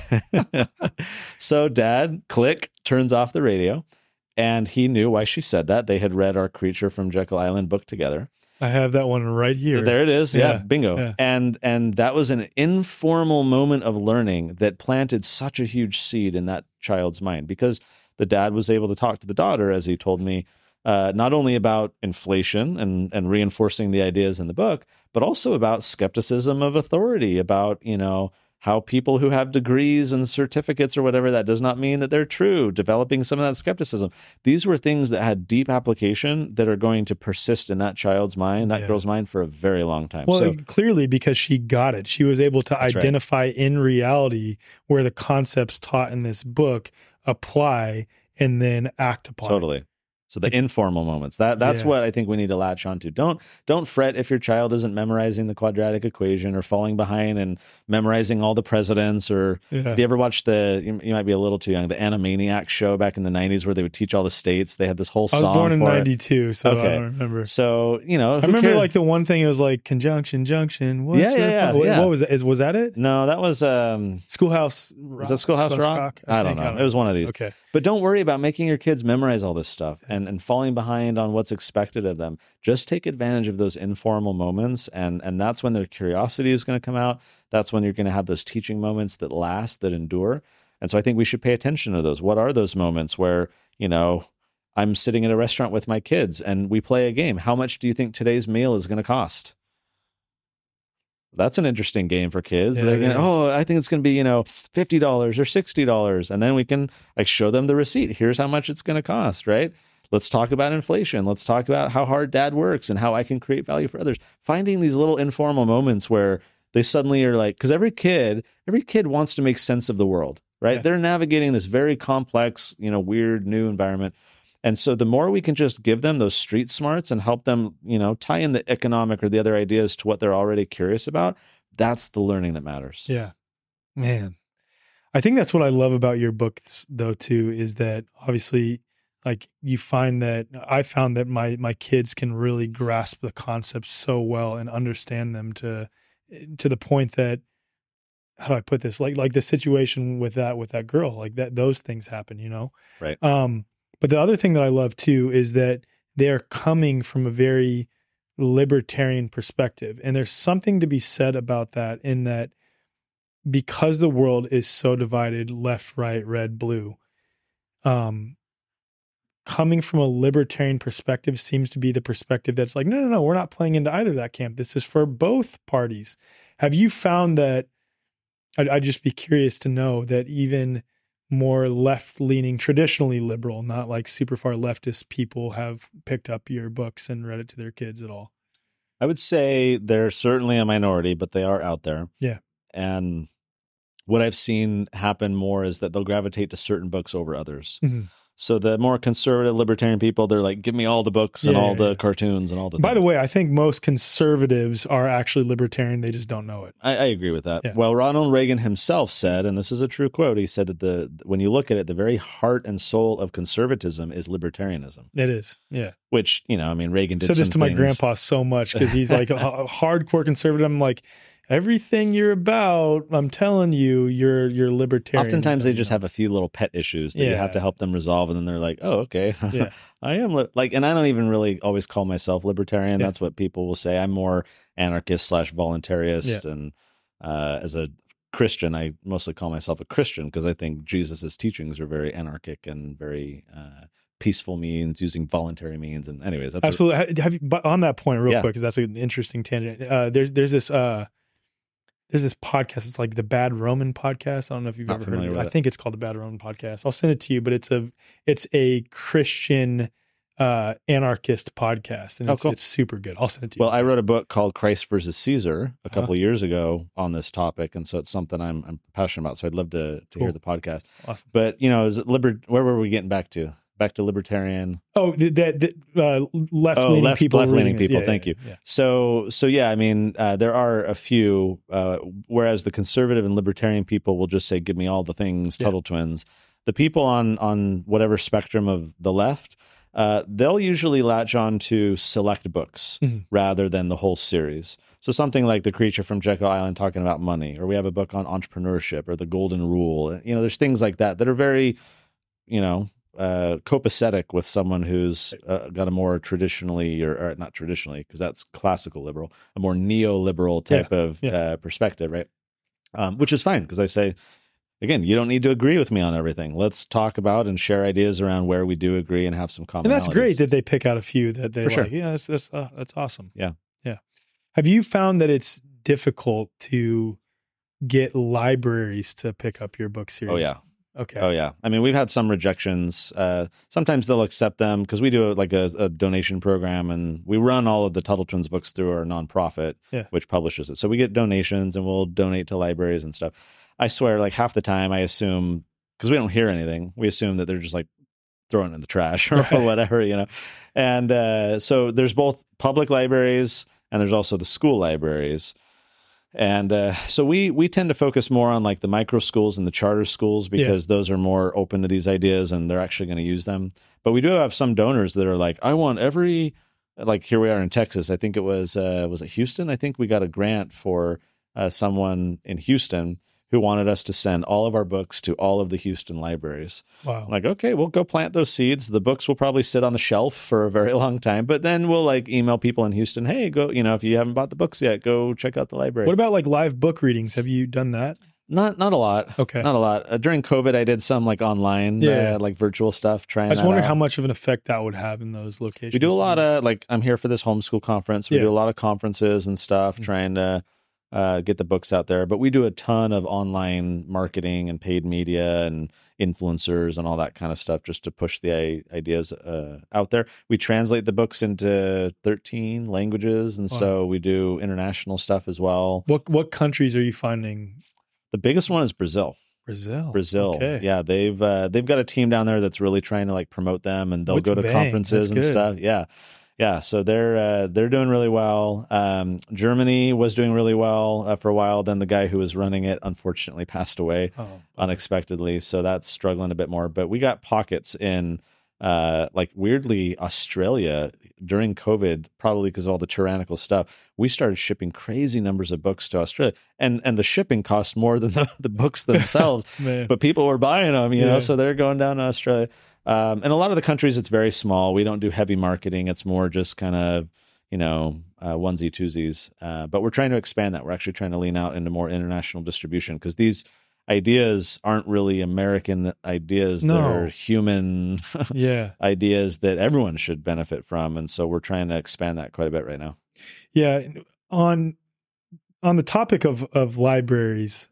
So dad, turns off the radio, and he knew why she said that. They had read our Creature from Jekyll Island book together. I have that one right here. There it is. Yeah, Yeah. bingo. Yeah. And that was an informal moment of learning that planted such a huge seed in that child's mind, because the dad was able to talk to the daughter, as he told me, not only about inflation and reinforcing the ideas in the book, but also about skepticism of authority, about, how people who have degrees and certificates or whatever, that does not mean that they're true, developing some of that skepticism. These were things that had deep application that are going to persist in that child's mind, that girl's mind, for a very long time. Well, So, clearly because she got it. She was able to That's right. identify in reality where the concepts taught in this book apply and then act upon it. totally. So the informal moments, that's Yeah. what I think we need to latch onto. Don't fret if your child isn't memorizing the quadratic equation or falling behind and memorizing all the presidents. Or Yeah. did you ever watch you might be a little too young, the Animaniacs show back in the 90s where they would teach all the states? They had this whole I song was born in for it. 92, so Okay. I don't remember. So, I remember like the one thing, it was like conjunction, junction. What's Yeah, your yeah, what, yeah. what was it? Was that it? No, that was Schoolhouse Rock? is that Schoolhouse Rock? I don't know. It was one of these. Okay. But don't worry about making your kids memorize all this stuff and falling behind on what's expected of them. Just take advantage of those informal moments, and that's when their curiosity is going to come out. That's when you're going to have those teaching moments that last, that endure. And so I think we should pay attention to those. What are those moments where, I'm sitting at a restaurant with my kids and we play a game? How much do you think today's meal is going to cost? That's an interesting game for kids. Yeah, They're it going, is. I think it's going to be, $50 or $60. And then we can show them the receipt. Here's how much it's going to cost, right? Let's talk about inflation. Let's talk about how hard dad works and how I can create value for others. Finding these little informal moments where they suddenly are like, because every kid wants to make sense of the world, right? Yeah. They're navigating this very complex, weird new environment. And so the more we can just give them those street smarts and help them, tie in the economic or the other ideas to what they're already curious about, that's the learning that matters. Yeah. Man. I think that's what I love about your books though too, is that obviously like I found that my kids can really grasp the concepts so well and understand them to the point that, how do I put this? Like the situation with that girl, like those things happen, Right. But the other thing that I love too is that they're coming from a very libertarian perspective. And there's something to be said about that, in that because the world is so divided, left, right, red, blue, coming from a libertarian perspective seems to be the perspective that's like, no, we're not playing into either of that camp. This is for both parties. Have you found that, I'd just be curious to know, that even more left-leaning, traditionally liberal, not like super far leftist people have picked up your books and read it to their kids at all? I would say they're certainly a minority, but they are out there. Yeah. And what I've seen happen more is that they'll gravitate to certain books over others. Mhm. So the more conservative libertarian people, they're like, give me all the books and Yeah, all yeah, the yeah. cartoons and all the By the things. way, I think most conservatives are actually libertarian. They just don't know it. I agree with that. Yeah. Well, Ronald Reagan himself said, and this is a true quote, he said that when you look at it, the very heart and soul of conservatism is libertarianism, It is. Yeah. which, Reagan did Said this some to my things. grandpa so much because he's like a hardcore conservative. I'm like, everything you're about, I'm telling you, you're libertarian. Oftentimes they just have a few little pet issues that you have Yeah. to help them resolve. And then they're like, oh, okay. Yeah. I am and I don't even really always call myself libertarian. Yeah. That's what people will say. I'm more anarchist / voluntarist. Yeah. And as a Christian, I mostly call myself a Christian because I think Jesus's teachings are very anarchic and very peaceful means, using voluntary means. And anyways, that's Absolutely. Have you, but on that point, real Yeah. quick, because that's an interesting tangent. There's this podcast. It's like the Bad Roman podcast. I don't know if you've Not ever heard familiar of it. with I it. think it's called the Bad Roman podcast. I'll send it to you, but it's a Christian anarchist podcast, and Oh, it's, cool. it's super good. I'll send it to you. Well, I wrote a book called Christ versus Caesar a couple years ago on this topic, and so it's something I'm passionate about. So I'd love to Cool. hear the podcast. Awesome. But is it where were we getting back to? Back to libertarian. Oh, left-leaning people. left-leaning reading this. people. Yeah, Thank yeah, you. yeah. So yeah, there are a few. Whereas the conservative and libertarian people will just say, "Give me all the things." Yeah. Tuttle Twins. The people on whatever spectrum of the left, they'll usually latch on to select books Mhm. rather than the whole series. So something like The Creature from Jekyll Island talking about money, or we have a book on entrepreneurship, or The Golden Rule. There's things like that that are very, copacetic with someone who's got a more traditionally, or not traditionally, because that's classical liberal, a more neoliberal type of perspective, right? Which is fine, because I say, again, you don't need to agree with me on everything. Let's talk about and share ideas around where we do agree and have some commonalities. And that's great that they pick out a few that they For sure. like. Yeah, that's awesome. Yeah. Yeah. Have you found that it's difficult to get libraries to pick up your book series? Oh, yeah. Okay. Oh, yeah. I mean, we've had some rejections. Sometimes they'll accept them because we do like a donation program, and we run all of the Tuttle Twins books through our nonprofit, which publishes it. So we get donations, and we'll donate to libraries and stuff. I swear, like half the time I assume, because we don't hear anything, we assume that they're just like throwing it in the trash or whatever, you know. And so there's both public libraries and there's also the school libraries. And so we tend to focus more on like the micro schools and the charter schools, because those are more open to these ideas and they're actually going to use them. But we do have some donors that are like, I want every, like here we are in Texas. I think it was it Houston? I think we got a grant for someone in Houston who wanted us to send all of our books to all of the Houston libraries. Wow. I'm like, okay, we'll go plant those seeds. The books will probably sit on the shelf for a very long time, but then we'll like email people in Houston, hey, go, you know, if you haven't bought the books yet, go check out the library. What about like live book readings? Have you done that? Not a lot. Okay. Not a lot. During COVID, I did some like online, like virtual stuff. I just wonder how much of an effect that would have in those locations. We do a lot of like, I'm here for this homeschool conference. We do a lot of conferences and stuff, trying to get the books out there. But we do a ton of online marketing and paid media and influencers and all that kind of stuff just to push the ideas out there. We translate the books into 13 languages, and so we do international stuff as well. What countries are you finding? The biggest one is Brazil. Brazil. Okay. Yeah, they've got a team down there that's really trying to like promote them, and they'll go to conferences and stuff. Yeah, so they're doing really well. Germany was doing really well for a while. Then the guy who was running it unfortunately passed away unexpectedly, so that's struggling a bit more. But we got pockets in like weirdly Australia during COVID, probably because of all the tyrannical stuff. We started shipping crazy numbers of books to Australia, and the shipping cost more than the books themselves. But people were buying them, you know, so they're going down to Australia. And a lot of the countries, it's very small. We don't do heavy marketing. It's more just kind of, you know, onesie twosies. But we're trying to expand that. We're actually trying to lean out into more international distribution, because these ideas aren't really American ideas. They're human ideas that everyone should benefit from. And so we're trying to expand that quite a bit right now. Yeah. On the topic of libraries,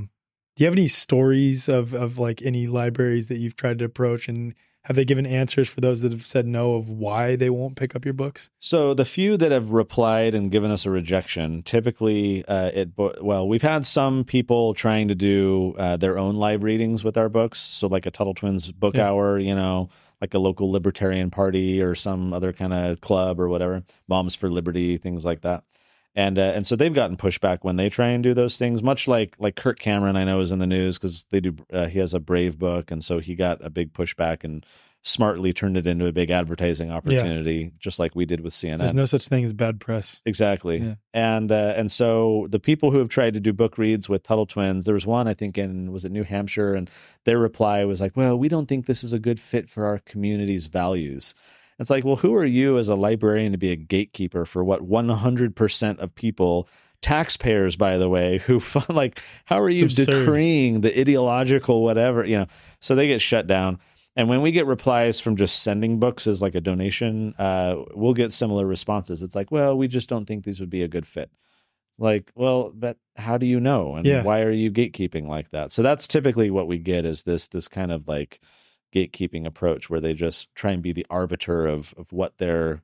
do you have any stories of like any libraries that you've tried to approach, and have they given answers for those that have said no of why they won't pick up your books? So the few that have replied and given us a rejection, typically we've had some people trying to do their own live readings with our books. So like a Tuttle Twins book hour, you know, like a local libertarian party or some other kind of club or whatever, Moms for Liberty, things like that. And so they've gotten pushback when they try and do those things, much like Kirk Cameron, I know, is in the news because they do. He has a Brave book, and so he got a big pushback and smartly turned it into a big advertising opportunity, just like we did with CNN. There's no such thing as bad press. Exactly. Yeah. And so the people who have tried to do book reads with Tuttle Twins, there was one, I think, was it New Hampshire, and their reply was like, well, we don't think this is a good fit for our community's values. It's like, well, who are you as a librarian to be a gatekeeper for what 100% of people, taxpayers, by the way, who like, how are you decreeing the ideological whatever, you know? So they get shut down. And when we get replies from just sending books as like a donation, we'll get similar responses. It's like, well, we just don't think these would be a good fit. Like, well, but how do you know? And why are you gatekeeping like that? So that's typically what we get, is this kind of like gatekeeping approach where they just try and be the arbiter of what their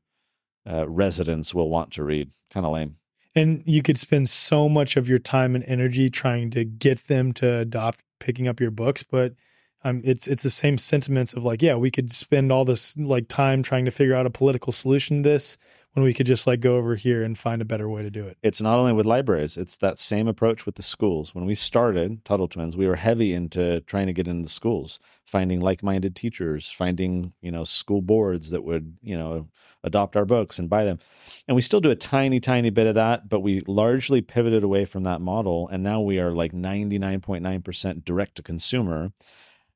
residents will want to read. Kind of lame. And you could spend so much of your time and energy trying to get them to adopt picking up your books, but it's the same sentiments of like, yeah, we could spend all this like time trying to figure out a political solution to this when we could just like go over here and find a better way to do it. It's not only with libraries, it's that same approach with the schools. When we started Tuttle Twins, we were heavy into trying to get into the schools, finding like-minded teachers, finding, you know, school boards that would, you know, adopt our books and buy them. And we still do a tiny, tiny bit of that, but we largely pivoted away from that model. And now we are like 99.9% direct to consumer.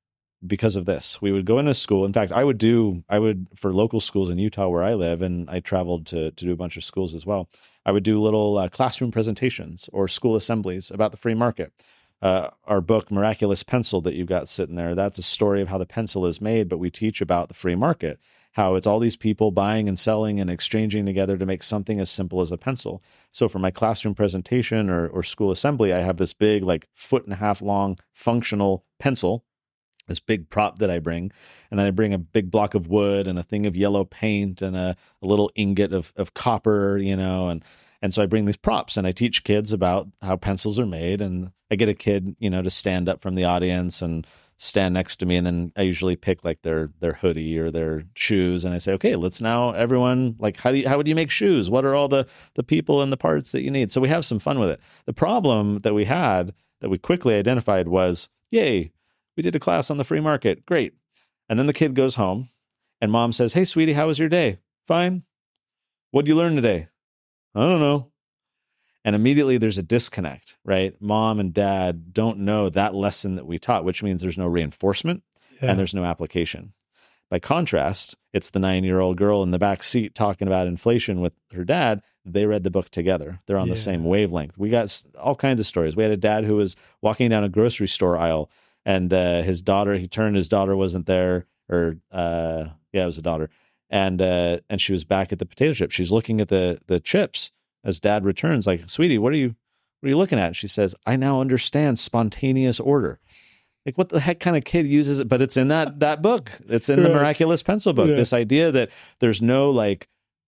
because of this. We would go into school. In fact, I would for local schools in Utah where I live, and I traveled to do a bunch of schools as well. I would do little classroom presentations or school assemblies about the free market. Our book, Miraculous Pencil, that you've got sitting there, that's a story of how the pencil is made, but we teach about the free market, how it's all these people buying and selling and exchanging together to make something as simple as a pencil. So for my classroom presentation or school assembly, I have this big, like 1.5 foot long functional pencil, this big prop that I bring. And then I bring a big block of wood and a thing of yellow paint and a little ingot of copper, and so I bring these props and I teach kids about how pencils are made. And I get a kid, to stand up from the audience and stand next to me. And then I usually pick like their hoodie or their shoes. And I say, okay, let's now everyone, like, how would you make shoes? What are all the people and the parts that you need? So we have some fun with it. The problem that we had that we quickly identified was, yay, we did a class on the free market. Great. And then the kid goes home and mom says, hey, sweetie, how was your day? Fine. What'd you learn today? I don't know. And immediately there's a disconnect, right? Mom and dad don't know that lesson that we taught, which means there's no reinforcement and there's no application. By contrast, it's the 9-year-old girl in the back seat talking about inflation with her dad. They read the book together. They're on the same wavelength. We got all kinds of stories. We had a dad who was walking down a grocery store aisle and his daughter wasn't there, or it was a daughter. And she was back at the potato chip. She's looking at the chips as dad returns, like, sweetie, what are you looking at? And she says, I now understand spontaneous order. Like, what the heck kind of kid uses it? But it's in that book. It's in the Miraculous Pencil book. Yeah. This idea that there's no like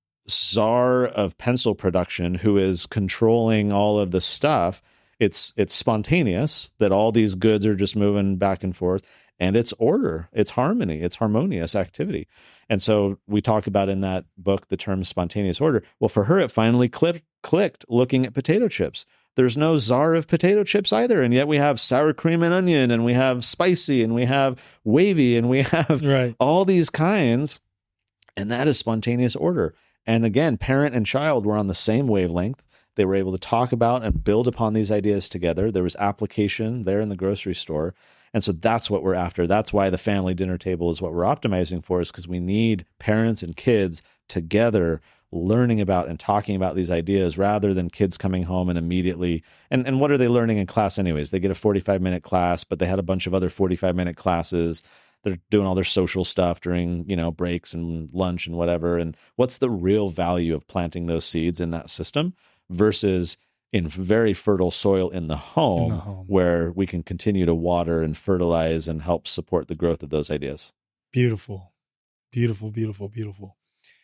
czar of pencil production who is controlling all of the stuff. It's spontaneous, that all these goods are just moving back and forth. And it's order, it's harmony, it's harmonious activity. And so we talk about in that book the term spontaneous order. Well, for her, it finally clicked looking at potato chips. There's no czar of potato chips either. And yet we have sour cream and onion, and we have spicy, and we have wavy, and we have all these kinds. And that is spontaneous order. And again, parent and child were on the same wavelength. They were able to talk about and build upon these ideas together. There was application there in the grocery store. And so that's what we're after. That's why the family dinner table is what we're optimizing for, is because we need parents and kids together learning about and talking about these ideas, rather than kids coming home and immediately, and what are they learning in class anyways? They get a 45-minute class, but they had a bunch of other 45-minute classes. They're doing all their social stuff during, breaks and lunch and whatever. And what's the real value of planting those seeds in that system versus in very fertile soil in the home, where we can continue to water and fertilize and help support the growth of those ideas? Beautiful, beautiful, beautiful, beautiful.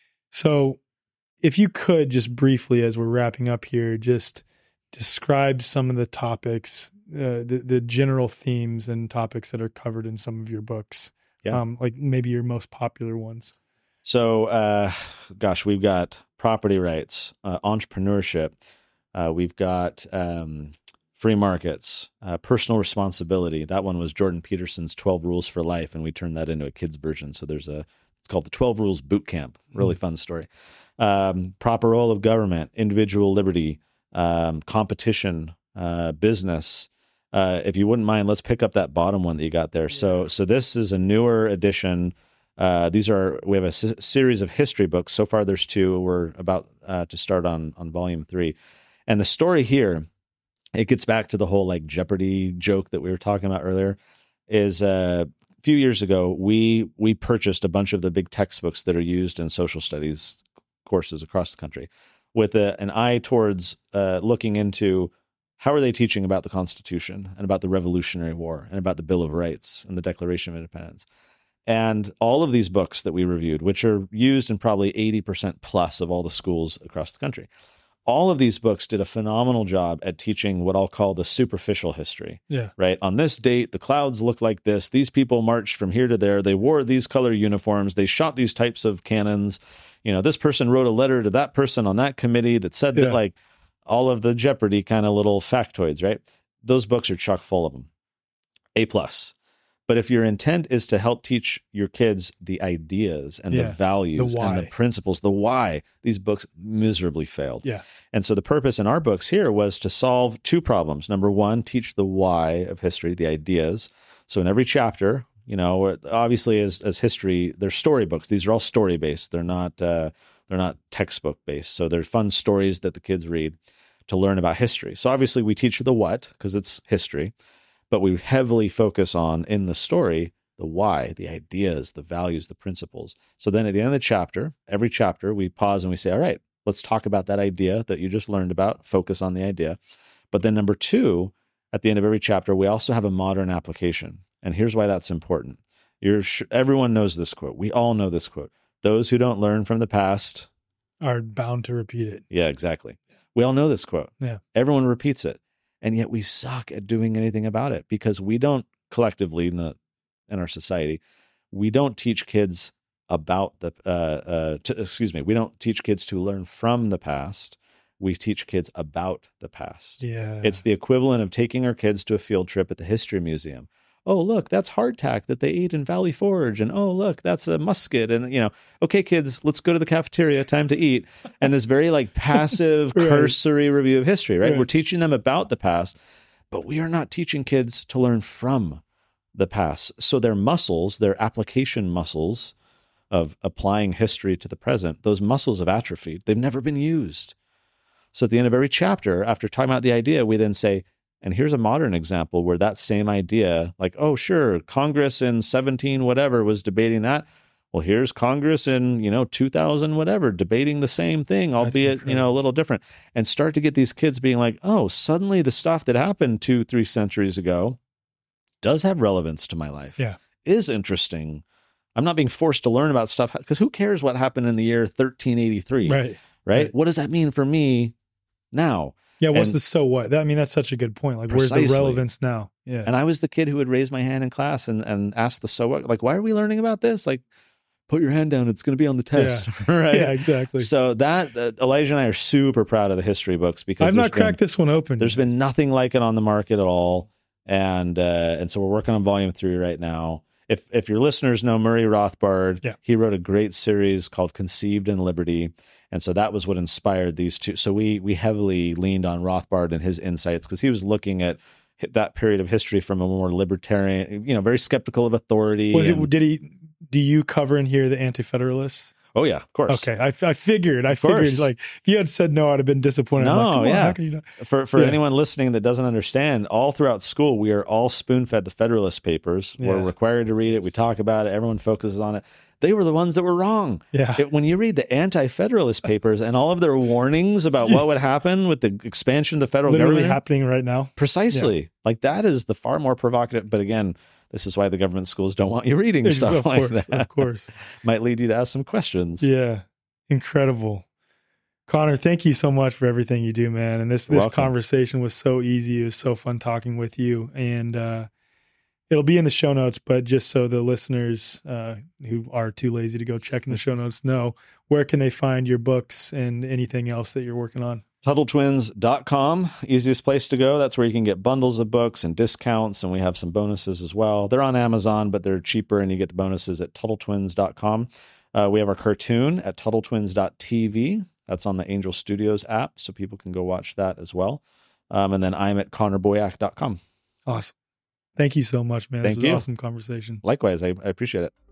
So if you could just briefly, as we're wrapping up here, just describe some of the topics, the general themes and topics that are covered in some of your books, like maybe your most popular ones. So, we've got property rights, entrepreneurship. We've got free markets, personal responsibility. That one was Jordan Peterson's 12 Rules for Life, and we turned that into a kid's version. So it's called the 12 Rules Boot Camp. Really fun story. Proper role of government, individual liberty, competition, business. If you wouldn't mind, let's pick up that bottom one that you got there. Yeah. So this is a newer edition. We have a series of history books. So far there's 2. We're about to start on volume 3. And the story here, it gets back to the whole like Jeopardy joke that we were talking about earlier, is a few years ago, we purchased a bunch of the big textbooks that are used in social studies courses across the country with an eye towards looking into how are they teaching about the Constitution and about the Revolutionary War and about the Bill of Rights and the Declaration of Independence. And all of these books that we reviewed, which are used in probably 80% plus of all the schools across the country, all of these books did a phenomenal job at teaching what I'll call the superficial history. Yeah. Right. On this date, the clouds look like this. These people marched from here to there. They wore these color uniforms. They shot these types of cannons. This person wrote a letter to that person on that committee that said that, like, all of the Jeopardy kind of little factoids, right? Those books are chock full of them. A+. But if your intent is to help teach your kids the ideas and the values and the principles, the why, these books miserably failed. Yeah. And so the purpose in our books here was to solve 2 problems. Number 1, teach the why of history, the ideas. So in every chapter, Obviously as history, they're storybooks. These are all story based. They're not textbook based. So they're fun stories that the kids read to learn about history. So obviously we teach the what, because it's history, but we heavily focus on, in the story, the why, the ideas, the values, the principles. So then at the end of the chapter, every chapter, we pause and we say, all right, let's talk about that idea that you just learned about, focus on the idea. But then number 2, at the end of every chapter, we also have a modern application. And here's why that's important. Everyone knows this quote. We all know this quote. Those who don't learn from the past are bound to repeat it. Yeah, exactly. We all know this quote. Yeah. Everyone repeats it. And yet we suck at doing anything about it, because we don't collectively in our society, we don't teach kids about we don't teach kids to learn from the past. We teach kids about the past. Yeah. It's the equivalent of taking our kids to a field trip at the History Museum. Oh, look, that's hardtack that they ate in Valley Forge. And oh, look, that's a musket. And, okay, kids, let's go to the cafeteria, time to eat. And this very passive, Right. cursory review of history, right? Right. We're teaching them about the past, but we are not teaching kids to learn from the past. So their muscles, their application muscles of applying history to the present, those muscles have atrophied. They've never been used. So at the end of every chapter, after talking about the idea, we then say, and here's a modern example where that same idea, oh, sure, Congress in 17 whatever was debating that. Well, here's Congress in, 2000 whatever debating the same thing, albeit, a little different. And start to get these kids being like, oh, suddenly the stuff that happened 2-3 centuries ago does have relevance to my life. Yeah. Is interesting. I'm not being forced to learn about stuff, because who cares what happened in the year 1383? Right? What does that mean for me now? Yeah, what's the so what? That's such a good point. Where's the relevance now? Yeah. And I was the kid who would raise my hand in class and ask the so what? Why are we learning about this? Put your hand down. It's going to be on the test. Yeah. Right? Yeah, exactly. So that Elijah and I are super proud of the history books, because I've not cracked this one open. There's been nothing like it on the market at all. And so we're working on volume 3 right now. If your listeners know Murray Rothbard, He wrote a great series called Conceived in Liberty. And so that was what inspired these two. So we heavily leaned on Rothbard and his insights, because he was looking at that period of history from a more libertarian, very skeptical of authority. Do you cover in here the Anti-Federalists? Oh yeah, of course. Okay. I figured if you had said no, I'd have been disappointed. No, yeah. How can you not? For anyone listening that doesn't understand, all throughout school, we are all spoon-fed the Federalist Papers. Yeah. We're required to read it. We talk about it. Everyone focuses on it. They were the ones that were wrong. Yeah. When you read the Anti-Federalist Papers and all of their warnings about what would happen with the expansion of the federal government. Happening right now. Precisely. Yeah. That is the far more provocative. But again, this is why the government schools don't want you reading stuff like that. Of course. Might lead you to ask some questions. Yeah. Incredible. Connor, thank you so much for everything you do, man. And this conversation was so easy. It was so fun talking with you. And it'll be in the show notes, but just so the listeners who are too lazy to go check in the show notes know, where can they find your books and anything else that you're working on? TuttleTwins.com, easiest place to go. That's where you can get bundles of books and discounts, and we have some bonuses as well. They're on Amazon, but they're cheaper, and you get the bonuses at TuttleTwins.com. We have our cartoon at TuttleTwins.tv. That's on the Angel Studios app, so people can go watch that as well. And then I'm at ConnorBoyack.com. Awesome. Thank you so much, man. Thank This was you. an awesome conversation. Likewise, I appreciate it.